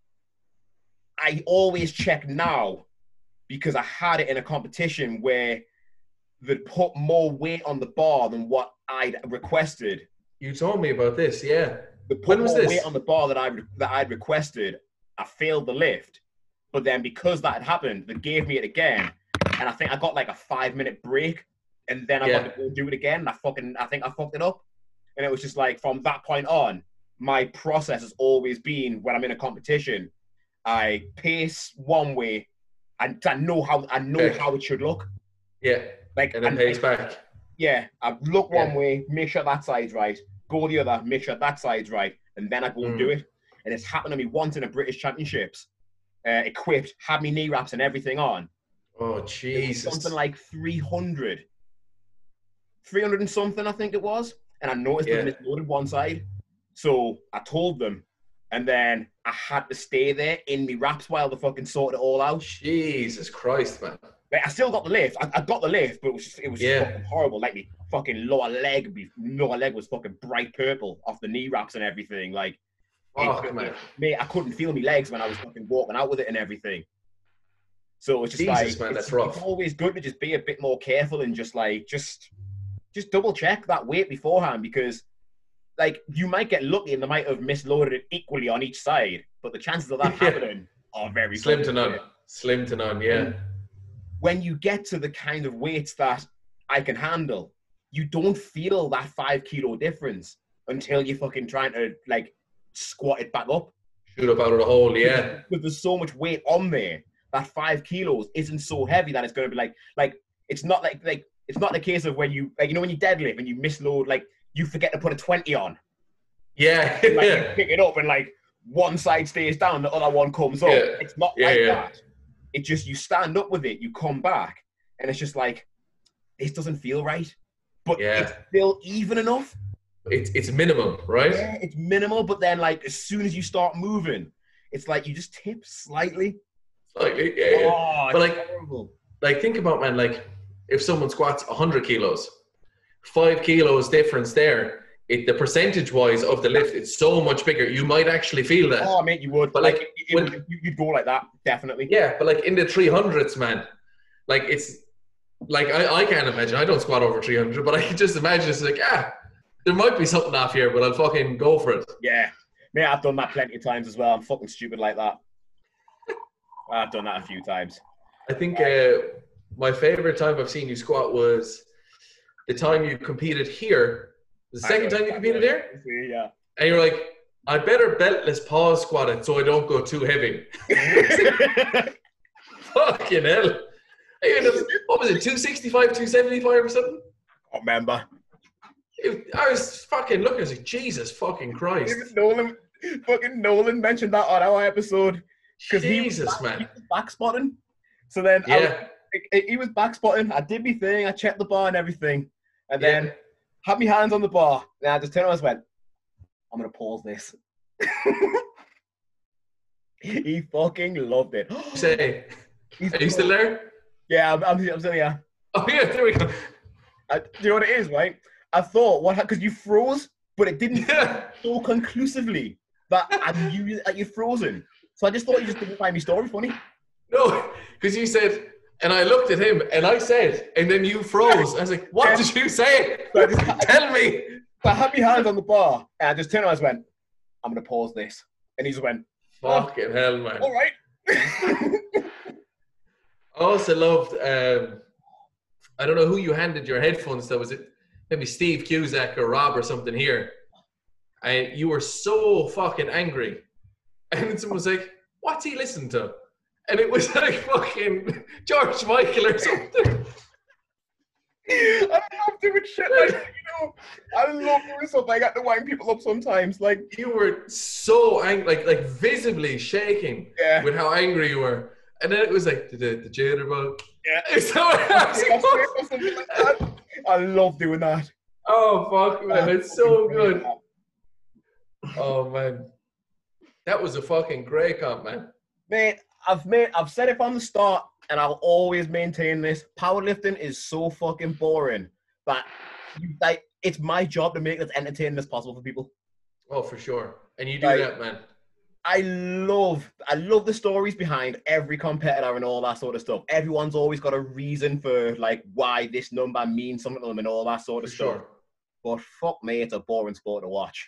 I always check now because I had it in a competition where they'd put more weight on the bar than what I'd requested. You told me about this, yeah. They put When was more this? weight on the bar that I that I'd requested. I failed the lift, but then because that had happened, they gave me it again, and I think I got like a five minute break, and then I Yeah. got to go do it again. And I fucking, I think I fucked it up, and it was just like from that point on, my process has always been when I'm in a competition, I pace one way, and I know how I know Okay. how it should look. Yeah. Like And then and- pace back. yeah, I look Yeah. one way, make sure that side's right, go the other, make sure that side's right, and then I go and Mm. do it. And it's happened to me once in a British Championships, uh, equipped, had me knee wraps and everything on. Oh, It was Jesus. something like three hundred. three hundred and something, I think it was. And I noticed Yeah. it misloaded one side. So I told them. And then I had to stay there in me wraps while they fucking sorted it all out. Jesus Christ, man. Like, I still got the lift. I, I got the lift, but it was just, it was Yeah. fucking horrible. Like, me fucking lower leg, me lower leg was fucking bright purple off the knee wraps and everything. Like, Fuck, it, man. mate, I couldn't feel my legs when I was fucking walking out with it and everything. So it's just Jesus, like, man, it's, that's rough. it's always good to just be a bit more careful and just like, just, just double check that weight beforehand, because like you might get lucky and they might have misloaded it equally on each side, but the chances of that Yeah. happening are very Slim to fucking none. rare. Slim to none, yeah. When you get to the kind of weights that I can handle, you don't feel that five kilo difference until you're fucking trying to like squat it back up. Shoot up out of the hole, yeah. Because there's so much weight on there that five kilos isn't so heavy that it's going to be like, like it's not like, like, it's not the case of when you, like, you know, when you deadlift and you misload, like you forget to put a twenty on. Yeah. Like you yeah. pick it up and like one side stays down, the other one comes up. Yeah. It's not Yeah, like yeah. that. It just, you stand up with it, you come back, and it's just like, this doesn't feel right. But Yeah. it's still even enough. It's it's minimum, right? Yeah, it's minimal, but then like as soon as you start moving, it's like you just tip slightly. Like, yeah, yeah. Oh, But, it's like- horrible. Like, think about, man, like, if someone squats one hundred kilos, five kilos difference there, it, the percentage-wise of the lift, it's so much bigger. You might actually feel that. Oh, mate, you would. But, But like, like, it, it when- would, you- you'd go like that, definitely. Yeah, but, like, in the three hundreds, man, like, it's, like, I, I can't imagine. I don't squat over three hundred, but I can just imagine it's like, ah, there might be something off here, but I'll fucking go for it. Yeah. Mate, I've done that plenty of times as well. I'm fucking stupid like that. I've done that a few times. I think uh, my favorite time I've seen you squat was the time you competed here. The second time you competed here? Yeah. And you're like, I better beltless pause squat it so I don't go too heavy. Fucking hell. I ended up- What was it, two sixty-five, two seventy-five or something? I remember. It- I was fucking looking, I was like, Jesus fucking Christ. Even Nolan, fucking Nolan mentioned that on our episode. Because he was, Jesus, back, man. he was back spotting. So then I was, Yeah. he- he was back spotting. I did my thing. I checked the bar and everything. And then Yeah. had my hands on the bar. And I just turned around and went, I'm going to pause this. He fucking loved it. Say, He's are you still there? Yeah, I'm, I'm, I'm still here. Oh, yeah, there we go. I, do you know what it is, right? I thought, what, because you froze, but it didn't Yeah. so conclusively that I knew that you'd frozen. So I just thought you just didn't find my story funny. No, because you said, and I looked at him and I said, and then you froze. I was like, what did you say? So I, just, I, Tell me. I had my hands on the bar and I just turned around and went, I'm going to pause this. And he just went, Fucking hell, man. all right. I also loved, um, I don't know who you handed your headphones to. Was it maybe Steve Cusack or Rob or something here? And you were so fucking angry. And then someone was like, what's he listening to? And it was like fucking George Michael or something. I love doing shit like that, you know. I love doing stuff like that to wind people up sometimes. Like, You were so angry, like like visibly shaking yeah. with how angry you were. And then it was like the the, the jitterbug. Yeah. So I was like, Or something like that. I love doing that. oh fuck man, it's so Fucking good. brilliant. Oh man, that was a fucking great comp, man. Mate, I've made, I've said it from the start, and I'll always maintain this. Powerlifting is so fucking boring that you, like it's my job to make it as entertaining as possible for people. Oh, for sure. And you do Like- that, man. I love, I love the stories behind every competitor and all that sort of stuff. Everyone's always got a reason for like why this number means something to them and all that sort For of stuff. sure. But fuck me, it's a boring sport to watch.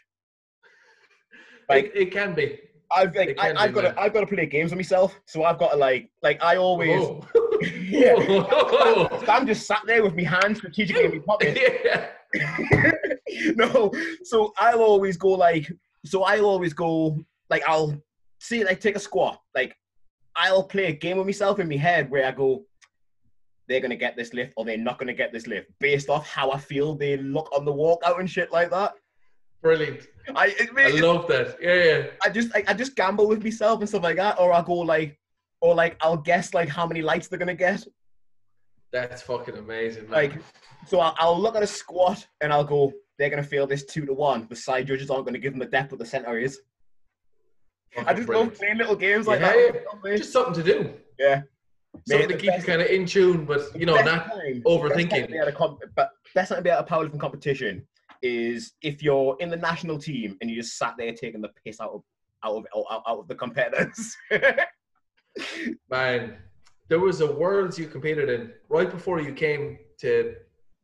Like, Like it, it can be. I've like It I, can I've be, got man. to I've got to play games with myself, so I've got to like like I always Oh. yeah. Oh. I'm just sat there with my hands strategically in my pocket. Yeah. No, so I'll always go like so I'll always go like I'll see like take a squat like I'll play a game with myself in my head where I go, they're going to get this lift or they're not going to get this lift based off how I feel they look on the walkout and shit like that. Brilliant. I, it, I it, love that. Yeah, yeah. I just I, I just gamble with myself and stuff like that, or I'll go like, or like I'll guess like how many lights they're going to get. That's fucking amazing, man. Like, so I'll, I'll look at a squat and I'll go, they're going to feel this two to one. The side judges aren't going to give them the depth that the center is. Fucking I just brilliant. love playing little games like Yeah, that. yeah. Just something to do. Yeah. Something Mate, to the keep best- you kind of in tune, but, you know, best not time- overthinking. Best time to be at a comp- but best time to be at a powerlifting competition is if you're in the national team and you just sat there taking the piss out of out of out, out of the competitors. Man, there was a Worlds you competed in right before you came to,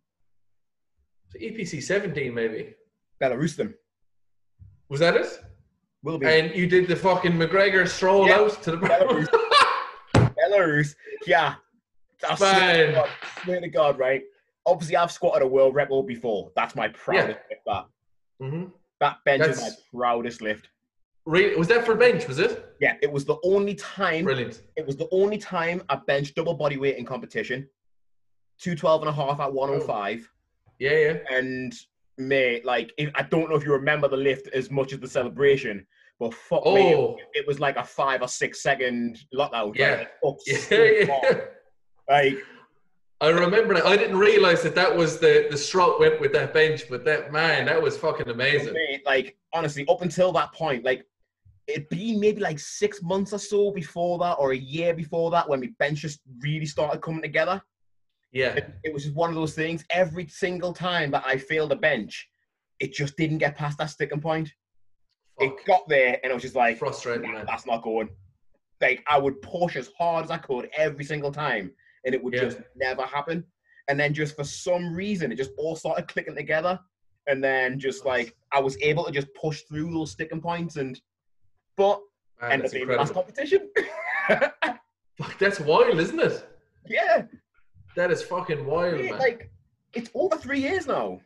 to E P C seventeen, maybe. Belarus them. Was that it? Will be. And you did the fucking McGregor stroll Yeah. out to the Belarus. Belarus. Yeah. I swear, to Man. God, swear to God, right? Obviously, I've squatted a world record before. That's my proudest lift. That. Mm-hmm. That bench is That's- my proudest lift. Really? Was that for bench, was it? Yeah, it was the only time Brilliant. It was the only time I benched double body weight in competition. two twelve and a half at one oh five. Yeah, yeah. And mate, like, if, I don't know if you remember the lift as much as the celebration, but fuck Oh. me, it was like a five or six second lockout. Yeah. Like, it took Yeah, so yeah. long. Like, I remember that. I didn't realize that that was the, the strut went with that bench, but that, man, that was fucking amazing. mate, like, honestly, up until that point, like, it'd been maybe like six months or so before that, or a year before that, when my bench just really started coming together. Yeah. It, it was just one of those things. Every single time that I failed a bench, it just didn't get past that sticking point. It Fuck. got there, and I was just like, Frustrating, "Nah, man. that's not going." Like, I would push as hard as I could every single time, and it would Yeah. just never happen. And then just for some reason, it just all started clicking together. And then just like, I was able to just push through those sticking points, and but Man, end up that's being the last incredible. competition. Fuck, that's wild, isn't it? Yeah, That is fucking wild, yeah, man. like, it's over three years now.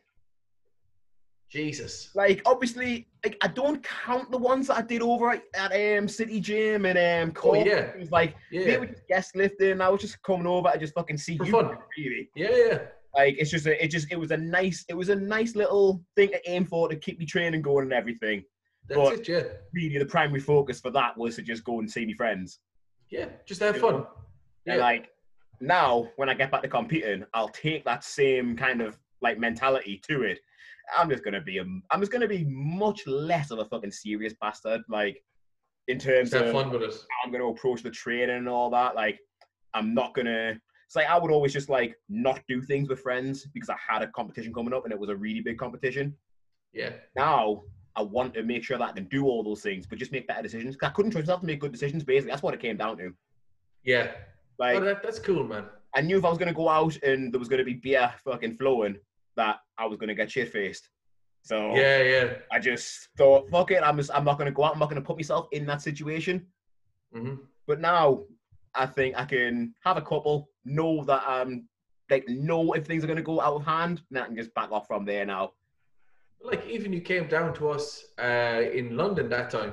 Jesus. Like, obviously, like, I don't count the ones that I did over at, at um, City Gym and um, Cork. Oh, yeah. It was like, Yeah. they were just guest lifting. I was just coming over to just fucking see For you. fun. Really. Yeah, yeah. Like, it's just, a, it just, it was a nice, it was a nice little thing to aim for to keep me training going and everything. That's But- it, yeah. Really, the primary focus for that was to just go and see my friends. Yeah, just have You fun. know? Yeah. And like, now when I get back to competing, I'll take that same kind of like mentality to it. I'm just gonna be a, I'm just gonna be much less of a fucking serious bastard. Like, in terms Just have of fun with it. how I'm gonna approach the training and all that. Like, I'm not gonna. It's like I would always just like not do things with friends because I had a competition coming up and it was a really big competition. Yeah. Now I want to make sure that I can do all those things, but just make better decisions. 'Cause I couldn't trust myself to make good decisions. Basically, that's what it came down to. Yeah. Like, Oh, that, that's cool, man. I knew if I was going to go out and there was going to be beer fucking flowing, that I was going to get shit faced. So Yeah, yeah. I just thought, fuck it, I'm just, I'm not going to go out. I'm not going to put myself in that situation. hmm But now I think I can have a couple, know that I'm like, know if things are going to go out of hand, and I can just back off from there now. Like, even you came down to us uh, in London that time,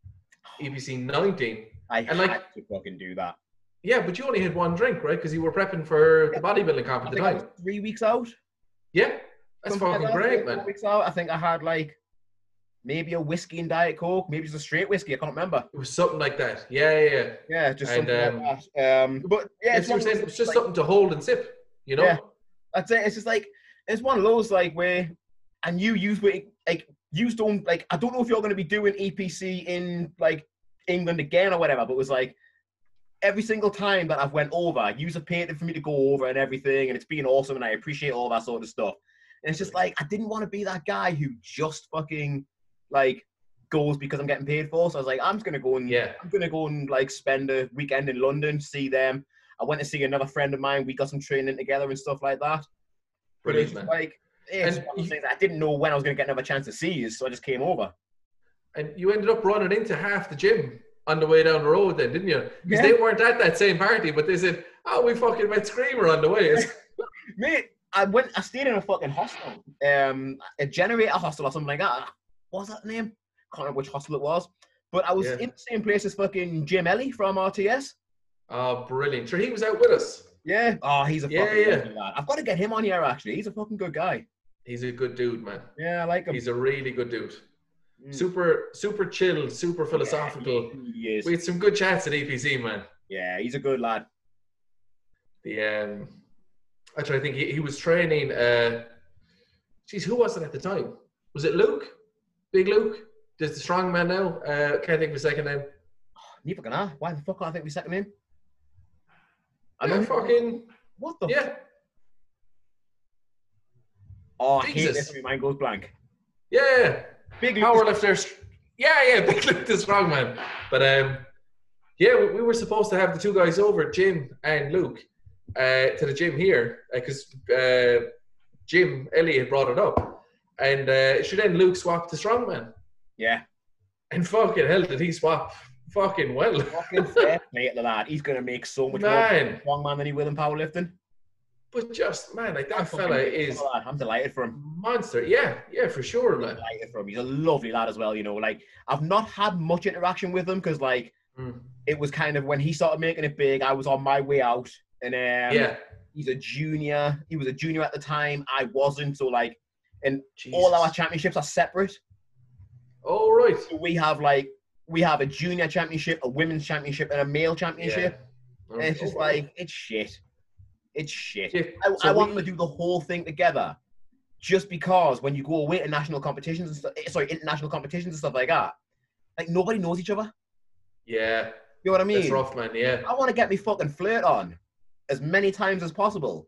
E B C nineteen. I And, had like- to fucking do that. Yeah, but you only had one drink, right? Because you were prepping for the bodybuilding comp I at the think I was time. three weeks out. Yeah, that's Something like fucking that, great, three, four man. Weeks out. I think I had like maybe a whiskey and Diet Coke, maybe just a straight whiskey. I can't remember. It was something like that. Yeah, yeah, yeah. Yeah, just And, something um, like that. Um, but yeah, As you were one of saying, those it was just like- something to hold and sip, you know? Yeah. That's it. It's just like it's one of those like where, and you use where like you don't like. I don't know if you're going to be doing E P C in like England again or whatever, but it was like every single time that I've went over, you have paid for me to go over and everything, and it's been awesome, and I appreciate all that sort of stuff. And it's just like I didn't want to be that guy who just fucking like goes because I'm getting paid for. So I was like, I'm just gonna go and Yeah. I'm gonna go and like spend a weekend in London, see them. I went to see another friend of mine. We got some training together and stuff like that. But it's Brilliant, just man. like, yeah, it's And one of those you- things I didn't know when I was going to get another chance to see you, so I just came over. And you ended up running into half the gym on the way down the road then, didn't you? Because Yeah. they weren't at that same party, but they said, oh, we fucking met Screamer on the way. It's- Mate, I went, I stayed in a fucking hostel, um, a generator hostel or something like that. What was that name? Can't remember which hostel it was. But I was Yeah. in the same place as fucking Jim Ellie from R T S. Oh, brilliant. Sure, he was out with us. Yeah. Oh, he's a Yeah, fucking yeah. lovely lad. I've got to get him on here, actually. He's a fucking good guy. He's a good dude, man. Yeah, I like him. He's a really good dude. Mm. Super, super chilled, super philosophical. Yeah, he is. We had some good chats at E P C, man. Yeah, he's a good lad. The um, I try to think. He, he was training. Uh, geez, who was it at the time? Was it Luke? Big Luke? There's the strong man now. Uh, can't think of his second name. Neither can I. Why the fuck can't I think we second name? I Yeah, know fucking. What the? Yeah, Oh, I hate Jesus. this when my mind goes blank. yeah. Big Luke. Powerlifters. Yeah, yeah. Big Luke, the strong man. But um, yeah, we, we were supposed to have the two guys over, Jim and Luke, uh, to the gym here because uh, Jim Ellie had brought it up, and uh, should then Luke swapped to strongman. Yeah. And fucking hell, did he swap fucking well? Fucking fair play to the lad. He's going to make so much more Man. strong man than he will in powerlifting. But just, man, like that I'm fella fucking- is oh, lad, I'm delighted for him. monster. Yeah, yeah, for sure, man. Delighted for him. He's a lovely lad as well, you know. Like, I've not had much interaction with him because, like, Mm. it was kind of when he started making it big, I was on my way out. And um, Yeah. he's a junior. He was a junior at the time. I wasn't. So, like, and Jesus. all our championships are separate. Oh, right. So we have, like, we have a junior championship, a women's championship, and a male championship. Yeah. And it's just Oh, like, it's shit. It's shit. Yeah, I, so I want we- them to do the whole thing together. Just because when you go away to national competitions and stuff, sorry, international competitions and stuff like that, like nobody knows each other. Yeah, You know what I mean? that's rough, man. Yeah. I want to get me fucking flirt on as many times as possible.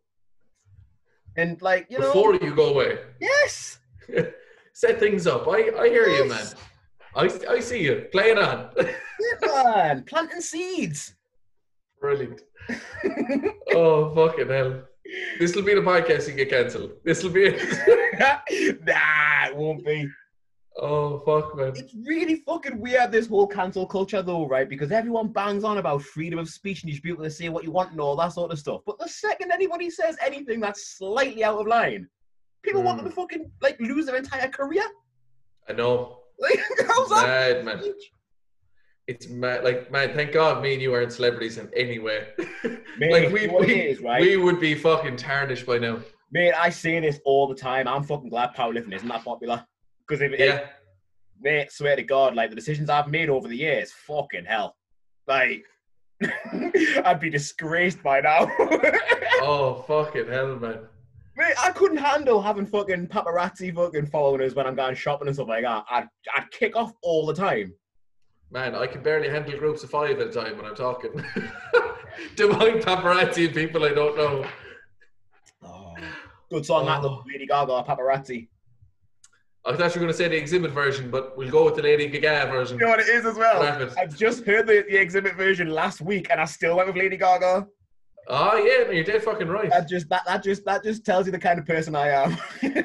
And like, you know, Before you go away, yes, set things up. I, I hear you, man. Yes. I, I see you. Play it on. yeah, man, planting seeds. Brilliant. Oh, fucking hell. This will be the podcast you get cancelled. This will be it. Nah, it won't be. Oh, fuck, man. It's really fucking weird, this whole cancel culture, though, right? Because everyone bangs on about freedom of speech and you should be able to say what you want and all that sort of stuff. But the second anybody says anything that's slightly out of line, people want them to fucking, like, lose their entire career. I know. Like, how's that? Mad, man. It's mad. Like, man, thank God me and you aren't celebrities in any way. Mate, like, we, what it we, is, right? we would be fucking tarnished by now. Mate, I say this all the time. I'm fucking glad powerlifting isn't that popular. Because if it, Yeah. mate, swear to God, like the decisions I've made over the years, fucking hell. Like, I'd be disgraced by now. Oh, fucking hell, man. Mate, I couldn't handle having fucking paparazzi fucking following us when I'm going shopping and stuff like that. I'd, I'd kick off all the time. Man, I can barely handle groups of five at a time when I'm talking. To mind paparazzi and people I don't know. Oh, good song, that, Oh. the Lady Gaga, paparazzi. I thought you were going to say the exhibit version, but we'll go with the Lady Gaga version. You know what it is as well? Scrap it. I just heard the, the exhibit version last week and I still went with Lady Gaga. Oh, yeah, no, you're dead fucking right. That just that, that just that just tells you the kind of person I am.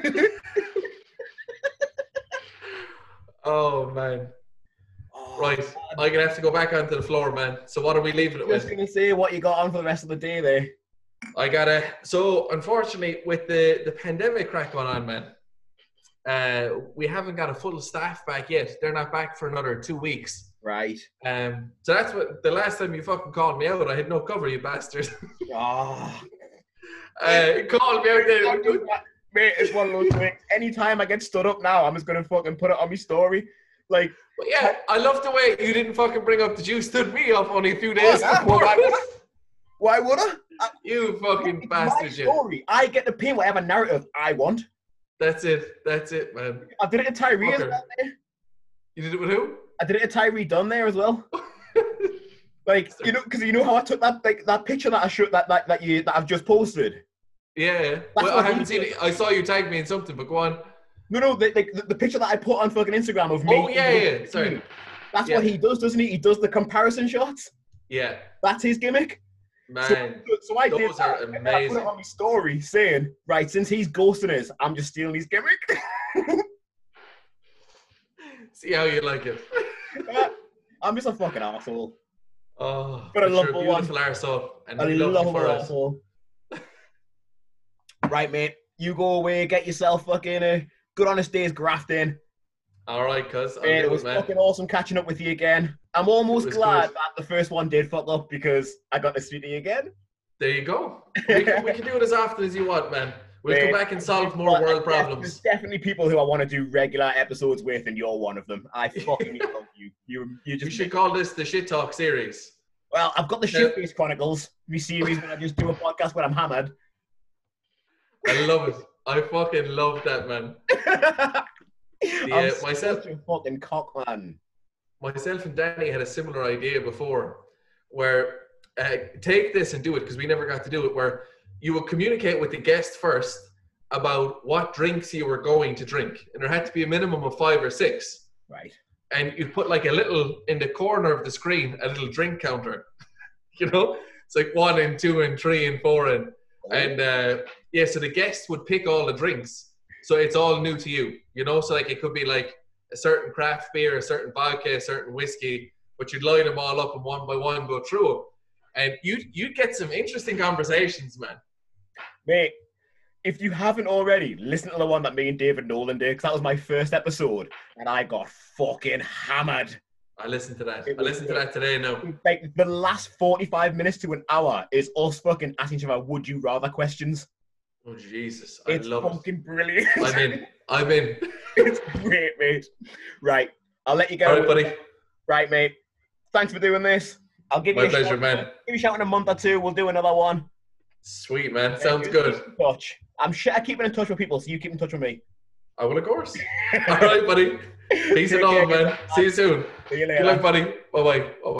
Oh, man. Oh, Right, I'm going to have to go back onto the floor, man. So what are we leaving it Just with? gonna say what you got on for the rest of the day there. I gotta. So unfortunately, with the the pandemic crack going on, man, uh, we haven't got a full staff back yet. They're not back for another two weeks. Right. Um, so that's what the last time you fucking called me out. I had no cover, you bastard. Oh. uh, you called me out there. Mate, it's one of those things. Anytime I get stood up now, I'm just gonna fucking put it on my story. Like, But yeah, I love the way you didn't fucking bring up that you stood me up only a few days oh, before. why would I? Why would I? I You fucking it's bastard, my you. story. I get to paint whatever narrative I want. That's it. That's it, man. I did it to Tyree as Okay. well there. You did it with who? I did it to Tyree Dunn there as well. Like, you know, because you know how I took that like that picture that I showed that that, that you that I've just posted. Yeah. Well, I what haven't he seen did. it. I saw you tag me in something, but go on. No, no, the, the, the picture that I put on fucking Instagram of me. Oh, yeah, yeah. Sorry. That's Yeah. what he does, doesn't he? He does the comparison shots. Yeah. That's his gimmick. Man. So, so I did those that. are And then I put amazing. it on my story saying, right, since he's ghosting us, I'm just stealing his gimmick. See how you like it. I'm just a fucking asshole. Oh, But I but love you're the a one. beautiful arsehole. And A we love you lovable for us. asshole. Right, mate. You go away, get yourself fucking a good honest day's grafting. All right, cuz. I'll Mate, do it was it, man. fucking awesome catching up with you again. I'm almost It was glad good. that the first one did fuck up because I got to speak to you again. There you go. We can, we can do it as often as you want, man. We'll Mate, come back and solve more Well, world there's def- problems. There's definitely people who I want to do regular episodes with, and you're one of them. I fucking love you. You, you We just. should call this the Shit Talk series. Well, I've got the Shitface Chronicles, my series where I just do a podcast when I'm hammered. I love it. I fucking love that, man. I'm myself- such a fucking cock, man. Myself and Danny had a similar idea before where uh, take this and do it because we never got to do it, where you would communicate with the guest first about what drinks you were going to drink. And there had to be a minimum of five or six. Right. And you'd put like a little, in the corner of the screen, a little drink counter. You know? It's like one and two and three and four and, and uh, yeah, so the guest would pick all the drinks. So it's all new to you, you know? So like it could be like a certain craft beer, a certain vodka, a certain whiskey, but you'd line them all up and one by one go through them. And you'd, you'd get some interesting conversations, man. Mate, if you haven't already, listen to the one that me and David Nolan did, because that was my first episode, and I got fucking hammered. I listened to that. It I was listened to good. that today now. Like, the last forty-five minutes to an hour is us fucking asking each other would you rather questions. Oh, Jesus. I It's love it. fucking brilliant. I'm in. I'm in. It's great, mate. Right, I'll let you go. All right, buddy. Right, mate. Thanks for doing this. I'll give My you a pleasure, shout, man. Give you a shout in a month or two. We'll do another one. Sweet, man. Sounds Yeah, good. keep in touch. I'm sure I keep in touch with people, so you keep in touch with me. I will, of course. All right, buddy. Peace and Take all, care, man. See you soon. See you later. Good luck, buddy. Bye-bye. Bye-bye.